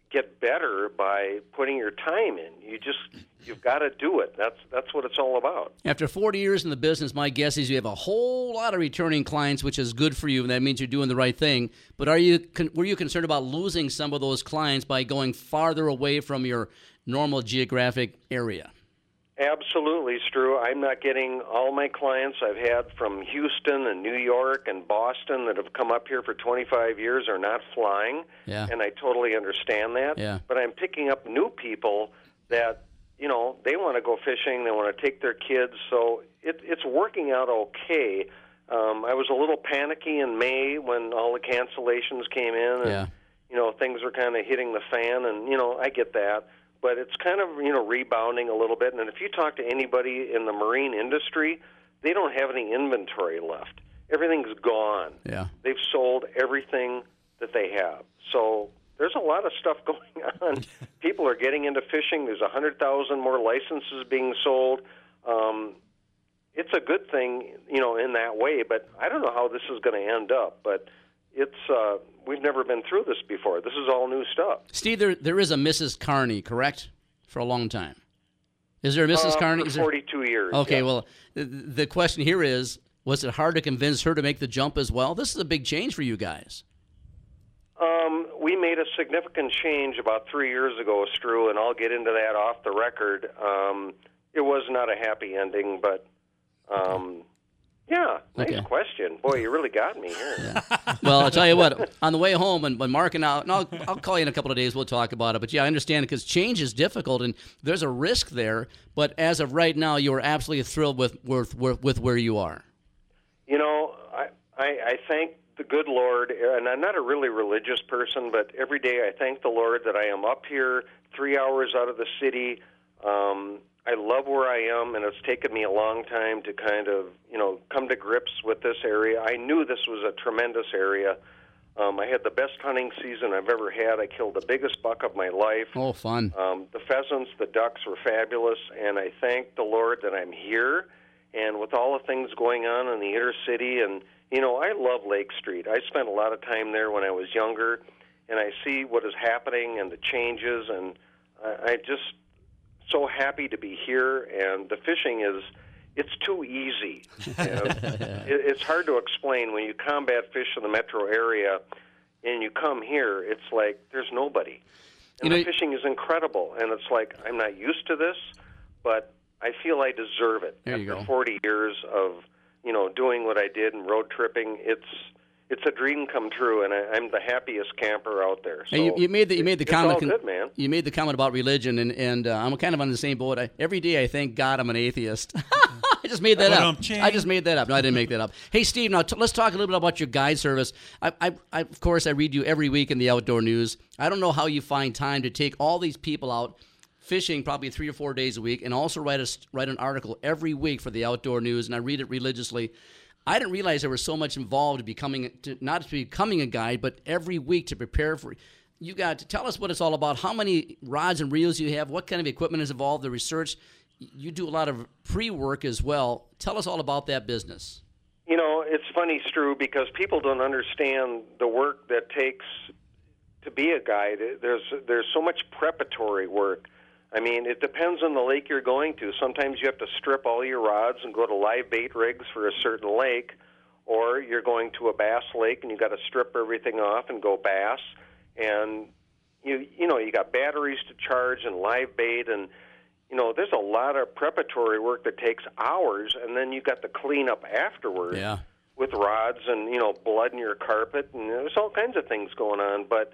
get better by putting your time in. You just you've got to do it. That's that's what it's all about. After forty years in the business, my guess is you have a whole lot of returning clients, which is good for you, and that means you're doing the right thing. But are you con- were you concerned about losing some of those clients by going farther away from your normal geographic area? Absolutely, Stu. I'm not getting all my clients I've had from Houston and New York and Boston that have come up here for twenty-five years are not flying, Yeah. and I totally understand that. Yeah. But I'm picking up new people that, you know, they want to go fishing, they want to take their kids, so it, it's working out okay. Um, I was a little panicky in May when all the cancellations came in, and, Yeah. you know, things were kind of hitting the fan, and, you know, I get that. But it's kind of, you know, rebounding a little bit. And if you talk to anybody in the marine industry, they don't have any inventory left. Everything's gone. Yeah. They've sold everything that they have. So there's a lot of stuff going on. People are getting into fishing. There's one hundred thousand more licenses being sold. Um, it's a good thing, you know, in that way. But I don't know how this is going to end up. But it's uh, we've never been through this before. This is all new stuff. Steve, there there is a Missus Carney, correct? For a long time. Is there a Missus Uh, Carney? for Is there... forty-two years. Okay, yeah. well, the, the question here is, was it hard to convince her to make the jump as well? This is a big change for you guys. Um, we made a significant change about three years ago, Stu, and I'll get into that off the record. Um, it was not a happy ending, but um, yeah, nice Okay. question. Boy, you really got me here. Well, I'll tell you what, on the way home, and when Mark and I, and I'll, I'll call you in a couple of days, we'll talk about it. But yeah, I understand it because change is difficult and there's a risk there. But as of right now, you are absolutely thrilled with, with, with where you are. You know, I, I, I thank the good Lord, and I'm not a really religious person, but every day I thank the Lord that I am up here three hours out of the city. Um, I love where I am, and it's taken me a long time to kind of, you know, come to grips with this area. I knew this was a tremendous area. Um, I had the best hunting season I've ever had. I killed the biggest buck of my life. Oh, fun. Um, the pheasants, the ducks were fabulous, and I thank the Lord that I'm here. And with all the things going on in the inner city, and, you know, I love Lake Street. I spent a lot of time there when I was younger, and I see what is happening and the changes, and I, I just so happy to be here. And the fishing is, it's too easy. You know? it, it's hard to explain when you combat fish in the metro area and you come here, it's like there's nobody. And You know, the fishing is incredible, and it's like I'm not used to this, but I feel I deserve it. There you After go. forty years of, you know, doing what I did and road tripping, it's it's a dream come true, and I, I'm the happiest camper out there. So Hey, you, you made the you made the it's comment. all good, man. You made the comment about religion, and and uh, I'm kind of on the same boat. I, every day I thank God I'm an atheist. I just made that up. Ba-dum-ching. I just made that up. No, I didn't make that up. Hey, Steve, now t- let's talk a little bit about your guide service. I, I, I, of course, I read you every week in the Outdoor News. I don't know how you find time to take all these people out fishing probably three or four days a week, and also write a write an article every week for the Outdoor News, and I read it religiously. I didn't realize there was so much involved in becoming, to, not to becoming a guide, but every week to prepare for. You got to tell us what it's all about. How many rods and reels you have? What kind of equipment is involved? The research. You do a lot of pre-work as well. Tell us all about that business. You know, it's funny, Stu, because people don't understand the work that takes to be a guide. There's there's so much preparatory work. I mean, it depends on the lake you're going to. Sometimes you have to strip all your rods and go to live bait rigs for a certain lake, or you're going to a bass lake and you got to strip everything off and go bass. And you you know you got batteries to charge and live bait, and you know there's a lot of preparatory work that takes hours, and then you got the cleanup afterwards. Yeah. With rods and, you know, blood in your carpet, and there's all kinds of things going on. But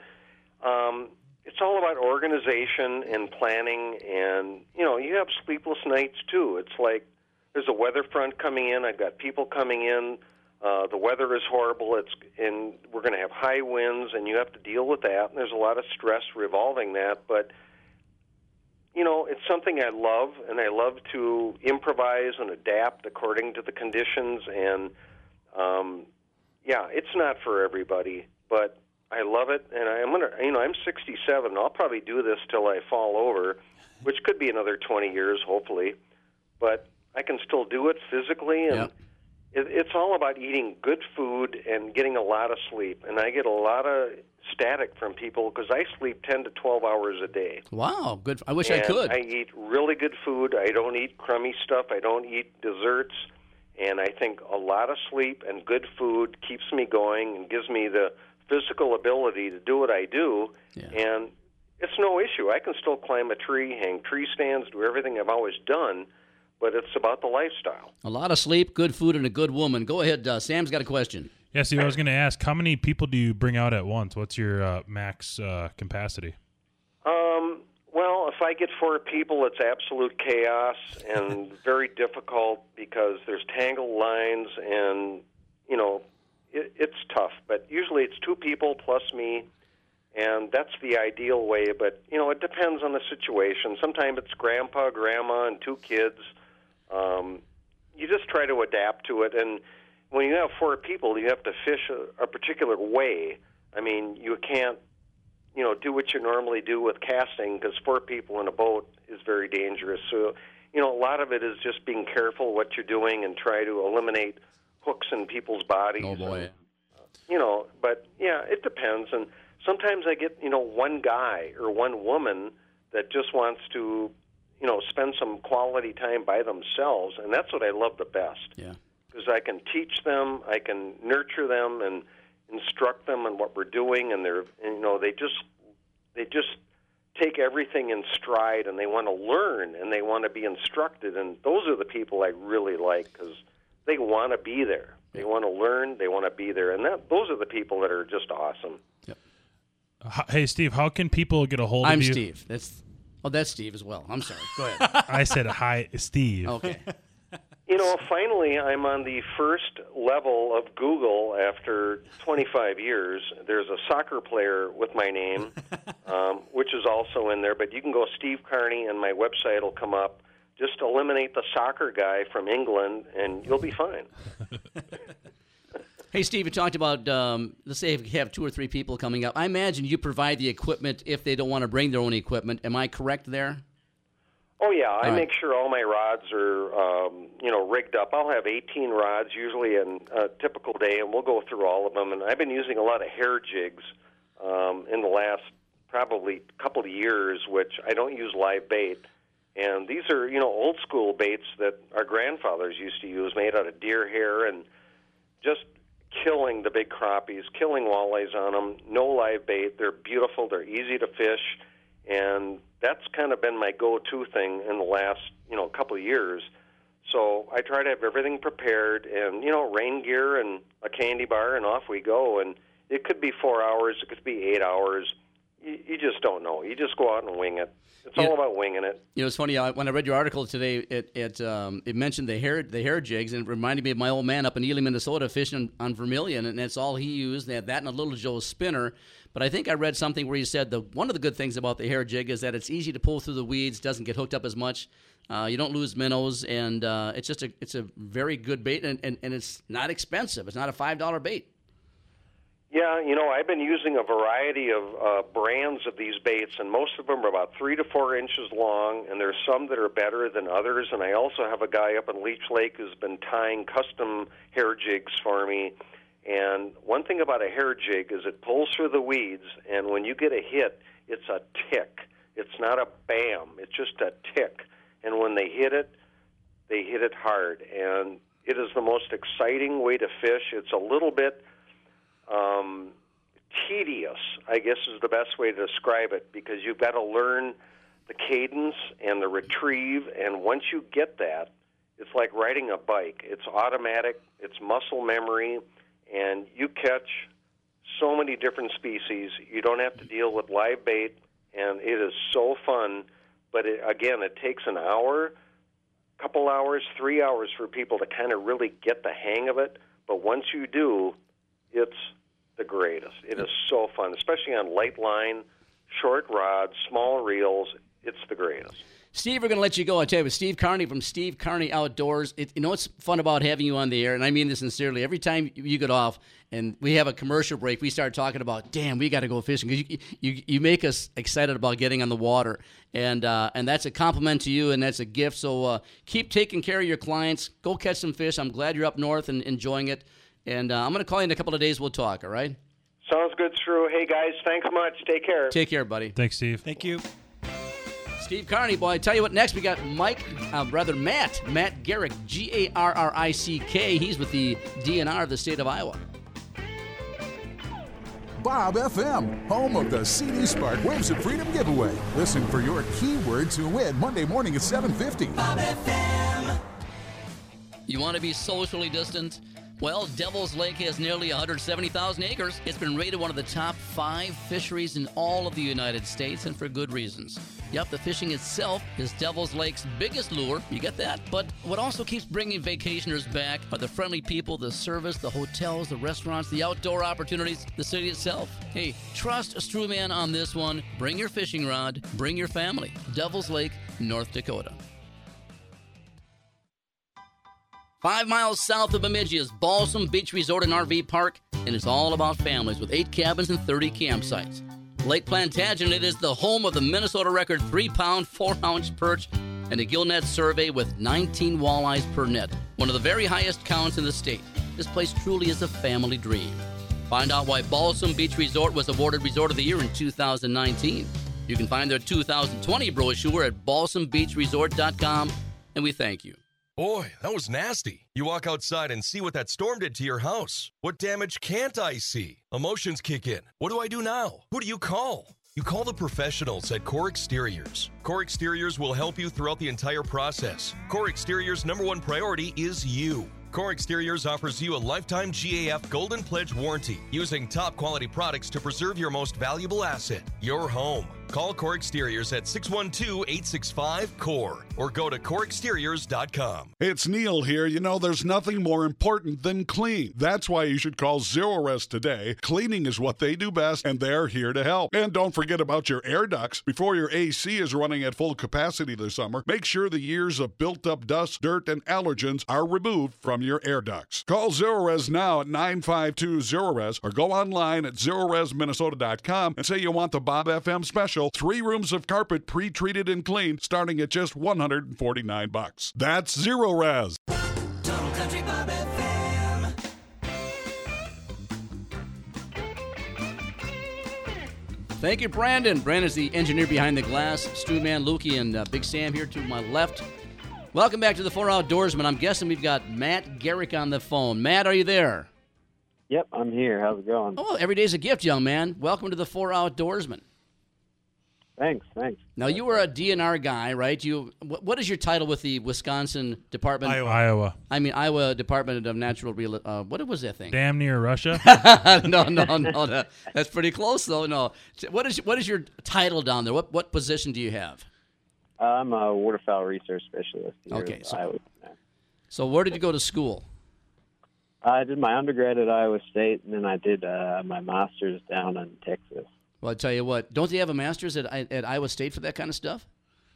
um, it's all about organization and planning, and, you know, you have sleepless nights, too. It's like there's a weather front coming in. I've got people coming in. Uh, the weather is horrible, It's and we're going to have high winds, and you have to deal with that. And there's a lot of stress revolving that. But, you know, it's something I love, and I love to improvise and adapt according to the conditions. And, um, yeah, it's not for everybody, but I love it. And I'm gonna, you know, I'm sixty-seven. I'll probably do this till I fall over, which could be another twenty years, hopefully. But I can still do it physically, and Yep. it, it's all about eating good food and getting a lot of sleep. And I get a lot of static from people because I sleep ten to twelve hours a day. Wow, good. I wish and I could. I eat really good food. I don't eat crummy stuff. I don't eat desserts. And I think a lot of sleep and good food keeps me going and gives me the physical ability to do what I do. Yeah. And it's no issue. I can still climb a tree, hang tree stands, do everything I've always done, but it's about the lifestyle. A lot of sleep, good food, and a good woman. Go ahead. Uh, Sam's got a question. Yeah, see, I was going to ask, how many people do you bring out at once? What's your uh, max uh, capacity? Um, well, if I get four people, it's absolute chaos and very difficult because there's tangled lines and, you know, it, it's tough. But usually it's two people plus me, and that's the ideal way. But, you know, it depends on the situation. Sometimes it's grandpa, grandma, and two kids. Um, you just try to adapt to it. And when you have four people, you have to fish a, a particular way. I mean, you can't, you know, do what you normally do with casting because four people in a boat is very dangerous. So, you know, a lot of it is just being careful what you're doing and try to eliminate hooks in people's bodies. Oh, boy. And, you know, but, yeah, it depends. And sometimes I get, you know, one guy or one woman that just wants to, you know, spend some quality time by themselves, and that's what I love the best. Yeah. Because I can teach them, I can nurture them, and instruct them on what we're doing, and they're, and, you know, they just they just take everything in stride, and they want to learn, and they want to be instructed, and those are the people I really like because they want to be there. They want to learn, they want to be there, and that those are the people that are just awesome. Yep. Hey, Steve, how can people get a hold I'm of you? I'm Steve. That's oh, that's Steve as well. I'm sorry. Go ahead. I said hi, Steve. Okay. You know, finally, I'm on the first level of Google after twenty-five years. There's a soccer player with my name, um, which is also in there. But you can go Steve Carney, and my website will come up. Just eliminate the soccer guy from England, and you'll be fine. Hey, Steve, you talked about, um, let's say if you have two or three people coming up. I imagine you provide the equipment if they don't want to bring their own equipment. Am I correct there? Oh, yeah. I All right. make sure all my rods are, um, you know, rigged up. I'll have eighteen rods usually in a typical day, and we'll go through all of them. And I've been using a lot of hair jigs um, in the last probably couple of years, which I don't use live bait. And these are, you know, old-school baits that our grandfathers used to use, made out of deer hair, and just killing the big crappies, killing walleyes on them. No live bait. They're beautiful. They're easy to fish. And that's kind of been my go-to thing in the last, you know, couple of years. So I try to have everything prepared and, you know, rain gear and a candy bar, and off we go. And it could be four hours. It could be eight hours. You, you just don't know. You just go out and wing it. It's Yeah. all about winging it. You know, it's funny. I, when I read your article today, it it um, it mentioned the hair the hair jigs, and it reminded me of my old man up in Ely, Minnesota, fishing on Vermilion, and that's all he used. They had that and a Little Joe spinner. But I think I read something where you said the one of the good things about the hair jig is that it's easy to pull through the weeds, doesn't get hooked up as much. Uh, you don't lose minnows, and uh, it's just a it's a very good bait, and, and, and it's not expensive. It's not a five dollar bait. Yeah, you know, I've been using a variety of uh, brands of these baits, and most of them are about three to four inches long, and there's some that are better than others. And I also have a guy up in Leech Lake who's been tying custom hair jigs for me. And one thing about a hair jig is it pulls through the weeds, and when you get a hit, it's a tick. It's not a bam. It's just a tick. And when they hit it, they hit it hard. And it is the most exciting way to fish. It's a little bit um, tedious, I guess is the best way to describe it, because you've got to learn the cadence and the retrieve. And once you get that, it's like riding a bike. It's automatic. It's muscle memory. And you catch so many different species. You don't have to deal with live bait, and it is so fun. But it, again, it takes an hour, couple hours, three hours for people to kind of really get the hang of it. But once you do, it's the greatest. It is so fun, especially on light line, short rods, small reels. It's the greatest. Steve, we're going to let you go. I tell you, with Steve Carney from Steve Carney Outdoors. It, you know what's fun about having you on the air, and I mean this sincerely. Every time you get off and we have a commercial break, we start talking about, damn, we got to go fishing because you, you you make us excited about getting on the water, and uh, and that's a compliment to you, and that's a gift. So uh, keep taking care of your clients. Go catch some fish. I'm glad you're up north and enjoying it, and uh, I'm going to call you in a couple of days. We'll talk. All right. Sounds good, Drew. Hey guys, thanks much. Take care. Take care, buddy. Thanks, Steve. Thank you. Steve Carney, boy. I tell you what, next we got Mike, uh, rather Matt, Matt Garrick, G A R R I C K. He's with the D N R of the state of Iowa. Bob F M, home of the C D Spark Waves of Freedom giveaway. Listen for your keyword to win Monday morning at seven fifty. Bob F M. You want to be socially distant? Well, Devil's Lake has nearly one hundred seventy thousand acres. It's been rated one of the top five fisheries in all of the United States, and for good reasons. Yep, the fishing itself is Devil's Lake's biggest lure. You get that? But what also keeps bringing vacationers back are the friendly people, the service, the hotels, the restaurants, the outdoor opportunities, the city itself. Hey, trust a Strewman on this one. Bring your fishing rod. Bring your family. Devil's Lake, North Dakota. Five miles south of Bemidji is Balsam Beach Resort and R V Park, and it's all about families with eight cabins and thirty campsites. Lake Plantagenet is the home of the Minnesota record three-pound, four-ounce perch and a gill net survey with nineteen walleyes per net, one of the very highest counts in the state. This place truly is a family dream. Find out why Balsam Beach Resort was awarded Resort of the Year in two thousand nineteen. You can find their two thousand twenty brochure at balsam beach resort dot com, and we thank you. Boy, that was nasty. You walk outside and see what that storm did to your house. What damage can't I see? Emotions kick in. What do I do now? Who do you call? You call the professionals at Core Exteriors. Core Exteriors will help you throughout the entire process. Core Exteriors' number one priority is you. Core Exteriors offers you a lifetime G A F Golden Pledge warranty using top quality products to preserve your most valuable asset, your home. Call Core Exteriors at six one two, eight six five, C O R E or go to core exteriors dot com. It's Neil here. You know, there's nothing more important than clean. That's why you should call Zerorez today. Cleaning is what they do best, and they're here to help. And don't forget about your air ducts. Before your A C is running at full capacity this summer, make sure the years of built-up dust, dirt, and allergens are removed from your air ducts. Call Zerorez now at nine five two Zerorez or go online at zerorez minnesota dot com and say you want the Bob F M special. Three rooms of carpet pre-treated and clean starting at just one hundred forty-nine bucks. That's Zerorez. Total Country Bob F M. Thank you, Brandon. Brandon's the engineer behind the glass. Stu Man, Lukey, and uh, Big Sam here to my left. Welcome back to the Four Outdoorsmen. I'm guessing we've got Matt Garrick on the phone. Matt, are you there? Yep, I'm here. How's it going? Oh, every day's a gift, young man. Welcome to the Four Outdoorsmen. Thanks, thanks. Now, you were a D N R guy, right? You. What is your title with the Wisconsin Department? Iowa. Iowa. I mean, Iowa Department of Natural Real. Uh, what was that thing? Damn near Russia. no, no, no, no. That's pretty close, though. No. What is what is your title down there? What what position do you have? I'm a waterfowl research specialist. Here Okay, at so, Iowa. so where did you go to school? I did my undergrad at Iowa State, and then I did uh, my master's down in Texas. Well, I tell you what, don't they have a master's at at Iowa State for that kind of stuff?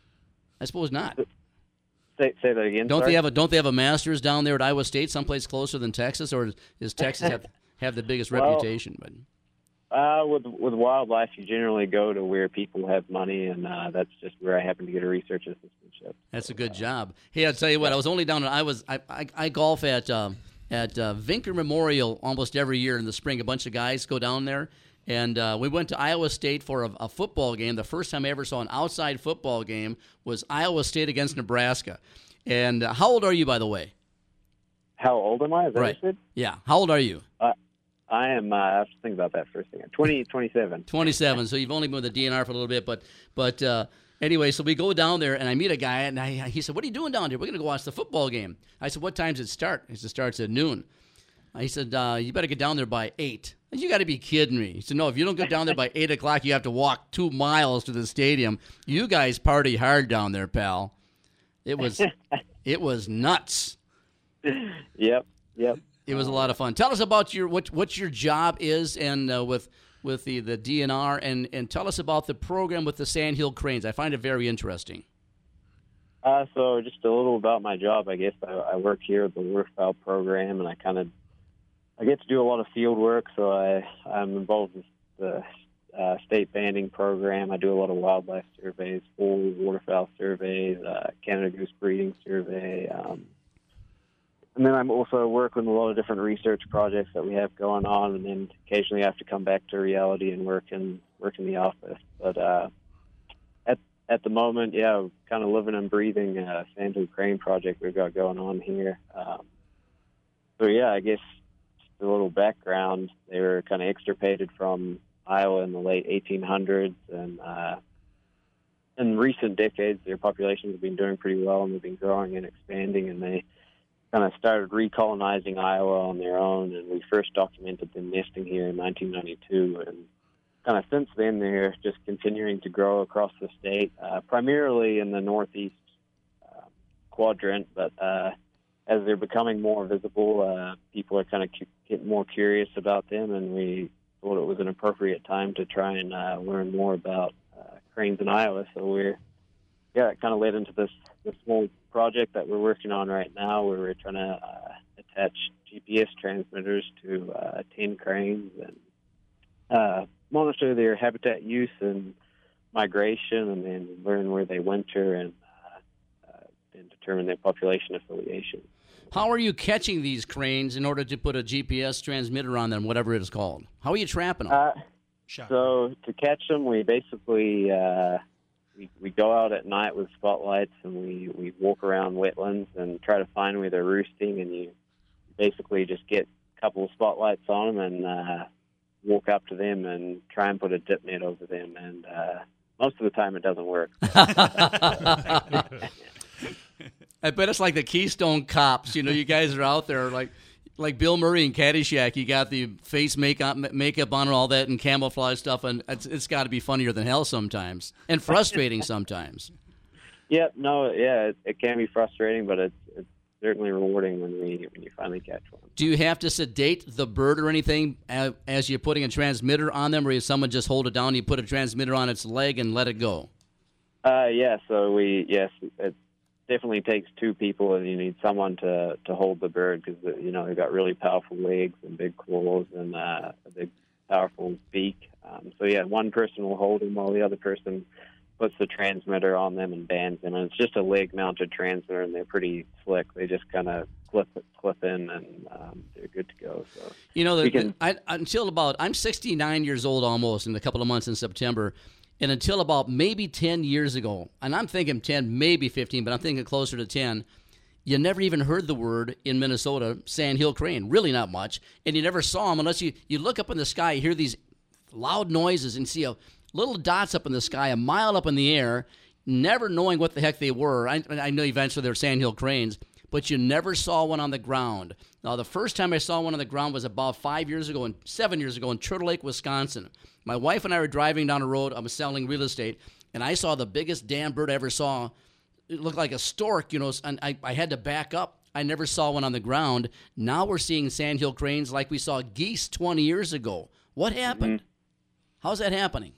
I suppose not. Say, say that again. Don't sorry? they have a Don't they have a master's down there at Iowa State, someplace closer than Texas, or does Texas have have the biggest well, reputation? But uh, with with wildlife, you generally go to where people have money, and uh, that's just where I happen to get a research assistantship. That's a good job. Hey, I'll tell you what, I was only down at I was I I, I golf at um, at uh, Vinker Memorial almost every year in the spring. A bunch of guys go down there. And uh, we went to Iowa State for a, a football game. The first time I ever saw an outside football game was Iowa State against Nebraska. And uh, how old are you, by the way? How old am I? Is that right. what you said? Yeah. How old are you? Uh, I am. Uh, I have to think about that for a second. twenty, twenty-seven. twenty-seven. So you've only been with the D N R for a little bit, but but uh, anyway. So we go down there, and I meet a guy, and I, he said, "What are you doing down here? We're going to go watch the football game." I said, "What time does it start?" He said, "It starts at noon." He said, uh, "You better get down there by eight." You got to be kidding me. He said, "No, if you don't get down there by eight o'clock, you have to walk two miles to the stadium. You guys party hard down there, pal." It was, it was nuts. Yep, yep. It was a lot of fun. Tell us about your what what your job is, and uh, with with the, the D N R, and, and tell us about the program with the Sandhill Cranes. I find it very interesting. Uh, so just a little about my job, I guess. I, I work here at the waterfowl program, and I kind of I get to do a lot of field work. So I I'm involved with the uh, state banding program. I do a lot of wildlife surveys, full waterfowl surveys, uh, Canada goose breeding survey, um, and then I'm also working with a lot of different research projects that we have going on. And then occasionally I have to come back to reality and work in work in the office, but. Uh, At the moment, yeah, kind of living and breathing uh, Sandhill Crane project we've got going on here. Um, so, yeah, I guess just a little background. They were kind of extirpated from Iowa in the late eighteen hundreds, and uh, in recent decades, their populations have been doing pretty well, and they've been growing and expanding, and they kind of started recolonizing Iowa on their own, and we first documented them nesting here in nineteen ninety-two, and kind of since then, they're just continuing to grow across the state, uh, primarily in the northeast uh, quadrant. But uh, as they're becoming more visible, uh, people are kind of cu- getting more curious about them, and we thought it was an appropriate time to try and uh, learn more about uh, cranes in Iowa. So we're, yeah, it kind of led into this, this small project that we're working on right now, where we're trying to uh, attach G P S transmitters to uh, ten cranes and uh, monitor their habitat use and migration, and then learn where they winter, and uh, uh, then determine their population affiliation. How are you catching these cranes in order to put a G P S transmitter on them, whatever it is called? How are you trapping them? Uh, so to catch them, we basically uh, we we go out at night with spotlights, and we, we walk around wetlands and try to find where they're roosting, and you basically just get a couple of spotlights on them and uh, walk up to them and try and put a dip net over them, and uh, most of the time it doesn't work. I bet it's like the Keystone Cops. You know, you guys are out there like like Bill Murray in Caddyshack. You got the face makeup, makeup on and all that and camouflage stuff, and it's, it's got to be funnier than hell sometimes and frustrating sometimes. Yeah, no, yeah, it, it can be frustrating, but it's, it's certainly rewarding when we when you finally catch one. Do you have to sedate the bird or anything as you're putting a transmitter on them, or does someone just hold it down, you put a transmitter on its leg and let it go? Uh, yeah, so we, yes, it definitely takes two people, and you need someone to, to hold the bird because, you know, they've got really powerful legs and big claws and uh, a big, powerful beak. Um, so, yeah, one person will hold them while the other person puts the transmitter on them and bands them. And it's just a leg-mounted transmitter, and they're pretty slick. They just kind of clip clip in, and um, they're good to go. So you know, the, can, I, until about I'm sixty-nine years old almost in a couple of months in September, and until about maybe ten years ago, and I'm thinking ten, maybe fifteen, but I'm thinking closer to ten. You never even heard the word in Minnesota, sandhill crane, really not much, and you never saw them unless you, you look up in the sky, you hear these loud noises and see a little dots up in the sky, a mile up in the air, never knowing what the heck they were. I, I know eventually they're sandhill cranes, but you never saw one on the ground. Now, the first time I saw one on the ground was about five years ago, and seven years ago in Turtle Lake, Wisconsin. My wife and I were driving down the road. I was selling real estate, and I saw the biggest damn bird I ever saw. It looked like a stork, you know, and I, I had to back up. I never saw one on the ground. Now we're seeing sandhill cranes like we saw geese twenty years ago. What happened? Mm-hmm. How's that happening?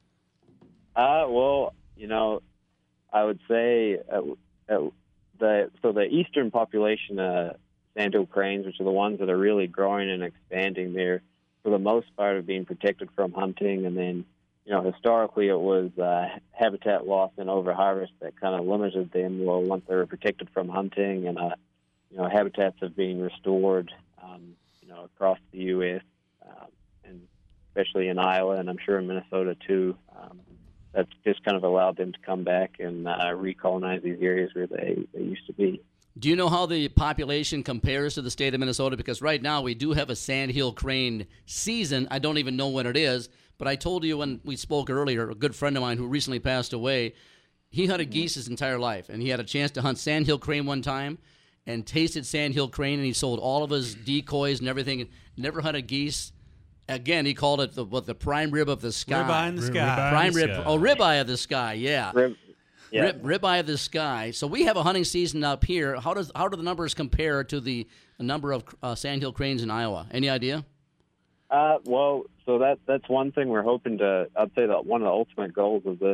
Uh, well, you know, I would say uh, uh, the so the eastern population of sandhill cranes, which are the ones that are really growing and expanding, they're for the most part have been protected from hunting, and then, you know, historically it was uh, habitat loss and overharvest that kind of limited them. Well, once they were protected from hunting, and uh, you know, habitats have been restored, um, you know, across the U S, um, and especially in Iowa, and I'm sure in Minnesota too. Um, that's just kind of allowed them to come back and uh, recolonize these areas where they, they used to be. Do you know how the population compares to the state of Minnesota? Because right now we do have a sandhill crane season. I don't even know when it is, but I told you when we spoke earlier, a good friend of mine who recently passed away, he hunted geese his entire life, and he had a chance to hunt sandhill crane one time and tasted sandhill crane, and he sold all of his decoys and everything, never hunted geese. Again, he called it the what the prime rib of the sky. Ribeye in the sky. Prime rib. Oh, ribeye of the sky. Yeah. Rib, yeah. Rib, ribeye of the sky. So we have a hunting season up here. How does how do the numbers compare to the number of uh, sandhill cranes in Iowa? Any idea? Uh, well, so that that's one thing we're hoping to. I'd say that one of the ultimate goals of this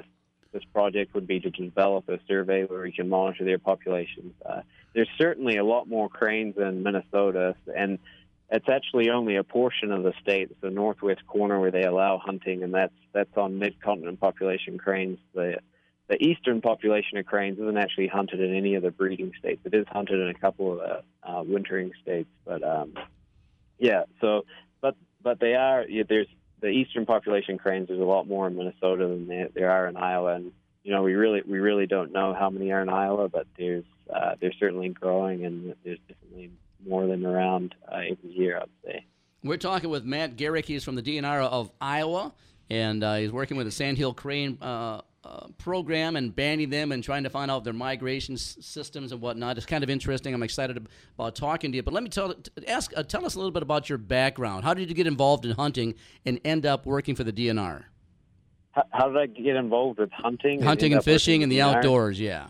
this project would be to develop a survey where we can monitor their populations. Uh, there's certainly a lot more cranes in Minnesota, and it's actually only a portion of the state, it's the northwest corner where they allow hunting, and that's that's on mid-continent population cranes. The the eastern population of cranes isn't actually hunted in any of the breeding states. It is hunted in a couple of the uh, wintering states, but um, yeah. So, but but they are yeah, there's the eastern population cranes. There's a lot more in Minnesota than there, there are in Iowa, and you know we really we really don't know how many are in Iowa, but there's uh, they're certainly growing, and there's definitely more than around uh, every year, I'd say. We're talking with Matt Garrick. He's from the D N R of Iowa, and uh, he's working with the Sandhill Crane uh, uh, program and banding them and trying to find out their migration s- systems and whatnot. It's kind of interesting. I'm excited about talking to you. But let me tell ask uh, tell us a little bit about your background. How did you get involved in hunting and end up working for the D N R? How, how did I get involved with hunting? Hunting and, and fishing and the outdoors, yeah.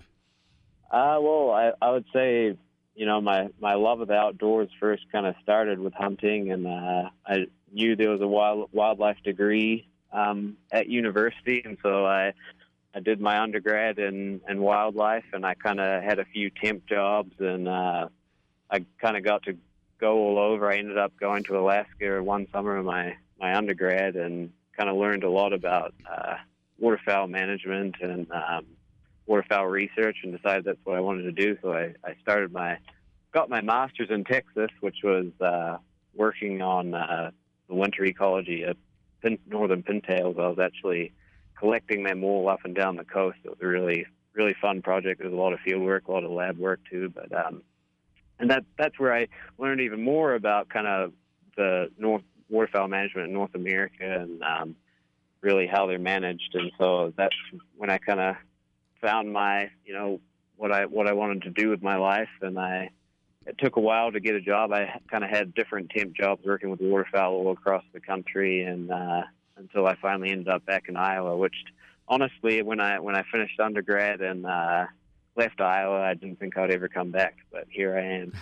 Uh, well, I, I would say... You know, my, my love of the outdoors first kind of started with hunting, and uh, I knew there was a wild, wildlife degree um, at university, and so I I did my undergrad in, in wildlife, and I kind of had a few temp jobs, and uh, I kind of got to go all over. I ended up going to Alaska one summer in my, my undergrad and kind of learned a lot about uh, waterfowl management and um, waterfowl research, and decided that's what I wanted to do. So I, I started my, got my master's in Texas, which was uh, working on uh, the winter ecology of pin, northern pintails. I was actually collecting them all up and down the coast. It was a really, really fun project. There was a lot of field work, a lot of lab work too. But um, and that that's where I learned even more about kind of the North waterfowl management in North America and um, really how they're managed. And so that's when I kind of found my, you know, what I what I wanted to do with my life, and I it took a while to get a job. I kind of had different temp jobs working with waterfowl all across the country, and uh, until I finally ended up back in Iowa. Which, honestly, when I when I finished undergrad and uh, left Iowa, I didn't think I'd ever come back, but here I am.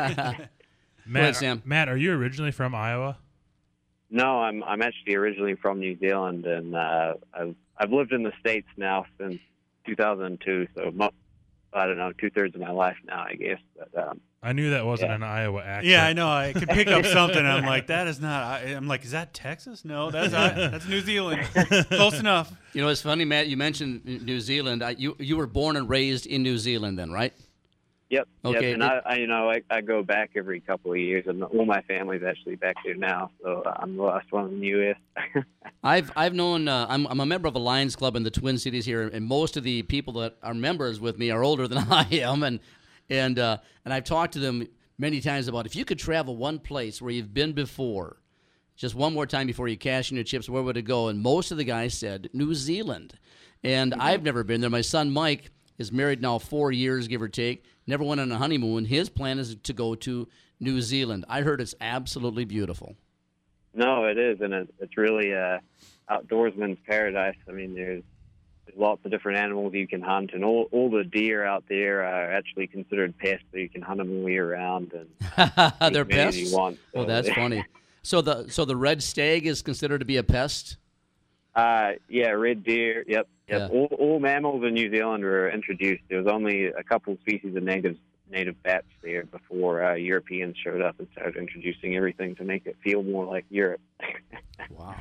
Matt, ahead, Sam. Matt, are you originally from Iowa? No, I'm I'm actually originally from New Zealand, and uh, I've I've lived in the States now since two thousand two, so mo- I don't know, two thirds of my life now, I guess. But um, I knew that wasn't yeah. an Iowa accent. Yeah, I know. I could pick up something. I'm like, that is not. I, I'm like, is that Texas? No, that's not, that's New Zealand. Close enough. You know, it's funny, Matt. You mentioned New Zealand. I, you you were born and raised in New Zealand, then, right? Yep. Okay. Yep. And I, I, you know, I, I go back every couple of years, and all my family's actually back there now. So I'm the last one in the U S I've I've known. Uh, I'm I'm a member of a Lions Club in the Twin Cities here, and most of the people that are members with me are older than I am, and and uh, and I've talked to them many times about if you could travel one place where you've been before, just one more time before you cash in your chips, where would it go? And most of the guys said New Zealand, and mm-hmm. I've never been there. My son Mike is married now four years, give or take. Never went on a honeymoon. His plan is to go to New Zealand. I heard it's absolutely beautiful. No, it is, and it, it's really a outdoorsman's paradise. I mean, there's, there's lots of different animals you can hunt, and all all the deer out there are actually considered pests, so you can hunt them all year round. And they're pests. You want, so. Oh, that's funny. So the so the red stag is considered to be a pest. Uh, yeah, red deer. Yep, yep. Yeah. All, all mammals in New Zealand were introduced. There was only a couple species of native native bats there before uh, Europeans showed up and started introducing everything to make it feel more like Europe. Wow.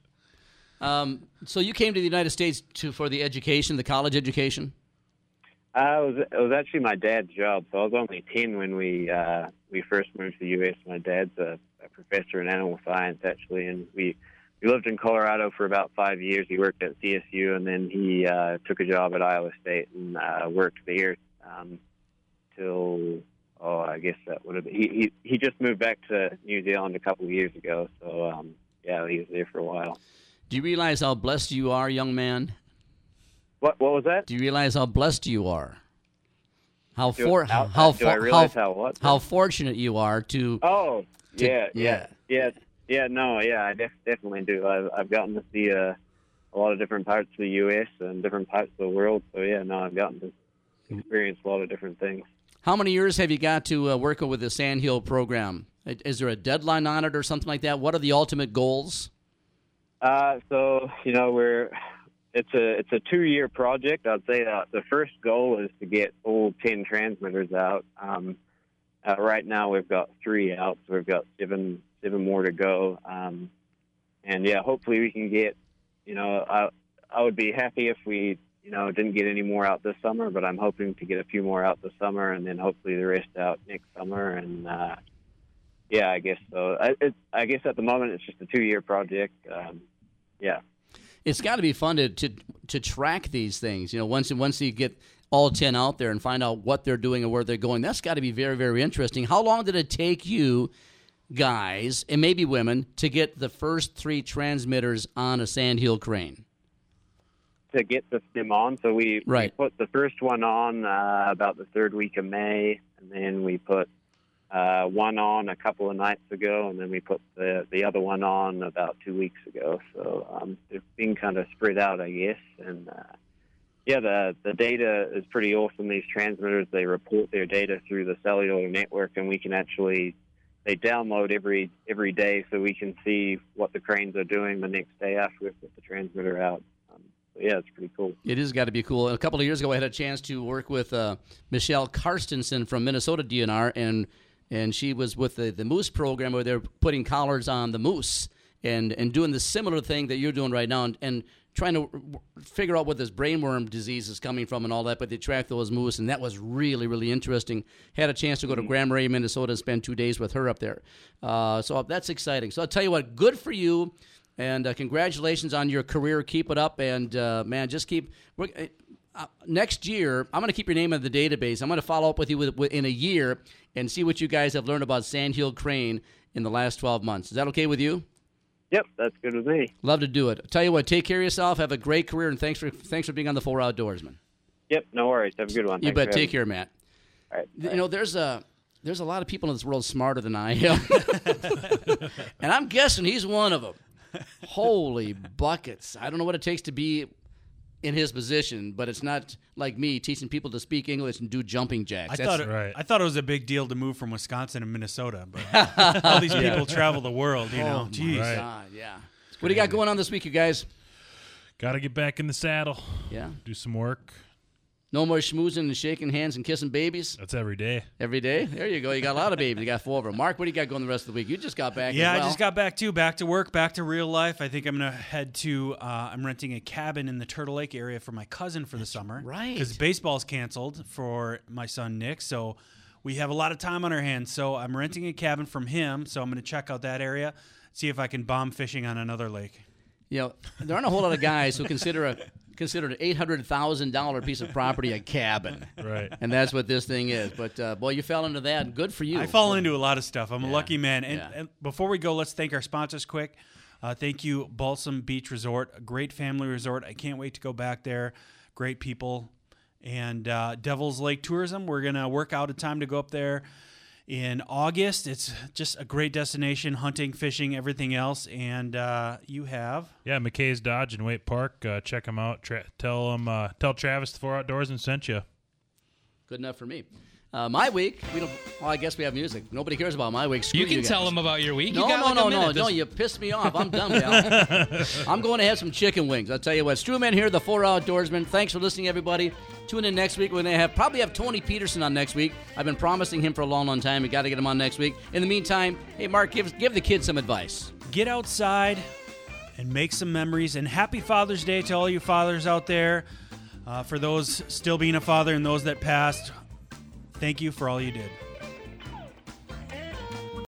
um, so you came to the United States to for the education, the college education? Uh, it was it was actually my dad's job. So I was only ten when we uh, we first moved to the U S. My dad's a, a professor in animal science, actually, and we. We lived in Colorado for about five years. He worked at C S U, and then he uh, took a job at Iowa State and uh, worked there um, till, oh, I guess that would have been, he, he, he just moved back to New Zealand a couple of years ago. So, um, yeah, he was there for a while. Do you realize how blessed you are, young man? What What was that? Do you realize how blessed you are? How do, for how, how do I realize how, how what? How fortunate you are to. Oh, to, yeah, yeah, yeah. Yeah, no, yeah, I def- definitely do. I've, I've gotten to see uh, a lot of different parts of the U S and different parts of the world. So, yeah, no, I've gotten to experience a lot of different things. How many years have you got to uh, work with the Sandhill program? Is there a deadline on it or something like that? What are the ultimate goals? Uh, so, you know, we're it's a it's a two year project. I'd say that the first goal is to get all ten transmitters out. Um, uh, right now we've got three out, so we've got seven seven more to go. Um, and yeah, hopefully we can get. You know, I I would be happy if we you know didn't get any more out this summer, but I'm hoping to get a few more out this summer, and then hopefully the rest out next summer. And uh, yeah, I guess so. I, it, I guess at the moment it's just a two year project. Um, yeah. It's got to be fun to, to to track these things. You know, once once you get all ten out there and find out what they're doing and where they're going, that's got to be very, very interesting. How long did it take you, guys, and maybe women, to get the first three transmitters on a Sandhill crane? To get the, them on, so we, right. we put the first one on uh, about the third week of May, and then we put uh, one on a couple of nights ago, and then we put the the other one on about two weeks ago. So um, it's been kind of spread out, I guess. And uh, yeah, the the data is pretty awesome. These transmitters, they report their data through the cellular network, and we can actually they download every every day, so we can see what the cranes are doing the next day after we put the transmitter out. Um, so yeah, it's pretty cool. It is got to be cool. A couple of years ago, I had a chance to work with uh, Michelle Karstensen from Minnesota D N R, and and she was with the, the moose program where they're putting collars on the moose and, and doing the similar thing that you're doing right now and, and trying to figure out what this brainworm disease is coming from and all that, but they track those moose, and that was really, really interesting. Had a chance to go to Grand Marais, Minnesota, and spend two days with her up there. Uh, so that's exciting. So I'll tell you what, good for you, and uh, congratulations on your career. Keep it up, and, uh, man, just keep we're, – Uh, next year, I'm going to keep your name in the database. I'm going to follow up with you with, with, in a year and see what you guys have learned about Sandhill Crane in the last twelve months. Is that okay with you? Yep, that's good with me. Love to do it. I'll tell you what, take care of yourself. Have a great career, and thanks for thanks for being on the Four Outdoorsman. Yep, no worries. Have a good one. You Thanks bet. Take care, Matt. All right. You know, there's a there's a lot of people in this world smarter than I am, and I'm guessing he's one of them. Holy buckets! I don't know what it takes to be in his position, but it's not like me teaching people to speak English and do jumping jacks. I That's, thought it, right. I thought it was a big deal to move from Wisconsin to Minnesota, but all these people Yeah. travel the world, you Oh, know. my Jeez. Right. God, yeah. What do you got going on this week, you guys? Got to get back in the saddle. Yeah. Do some work. No more schmoozing and shaking hands and kissing babies? That's every day. Every day? There you go. You got a lot of babies. You got four of them. Mark, what do you got going the rest of the week? You just got back Yeah, as well. I just got back too. Back to work, back to real life. I think I'm going to head to, uh, I'm renting a cabin in the Turtle Lake area for my cousin for the summer. Right. Because baseball's canceled for my son, Nick. So we have a lot of time on our hands. So I'm renting a cabin from him. So I'm going to check out that area, see if I can bomb fishing on another lake. You know, there aren't a whole lot of guys who consider a consider an eight hundred thousand dollars piece of property a cabin. Right. And that's what this thing is. But, uh, boy, you fell into that, and good for you. I fall into a lot of stuff. I'm a Yeah. lucky man. And, Yeah. and before we go, let's thank our sponsors quick. Uh, thank you, Balsam Beach Resort, a great family resort. I can't wait to go back there. Great people. And uh, Devil's Lake Tourism, we're going to work out a time to go up there in August. It's just a great destination, hunting, fishing, everything else. And uh, you have... Yeah, McKay's Dodge in Waite Park. Uh, check them out. Tra- tell them, uh, tell Travis the Four Outdoorsman sent you. Good enough for me. Uh, my week, we don't. Well, I guess we have music. Nobody cares about my week. Screw You can guys. tell them about your week. No, you got no, like no, a no, minute. no. This- You pissed me off. I'm done, pal. I'm going to have some chicken wings. I'll tell you what. Struman here, the Four Outdoorsman. Thanks for listening, everybody. Tune in next week. We're going to have probably have Tony Peterson on next week. I've been promising him for a long, long time. We got to get him on next week. In the meantime, hey, Mark, give give the kids some advice. Get outside and make some memories. And happy Father's Day to all you fathers out there. Uh, for those still being a father and those that passed, thank you for all you did.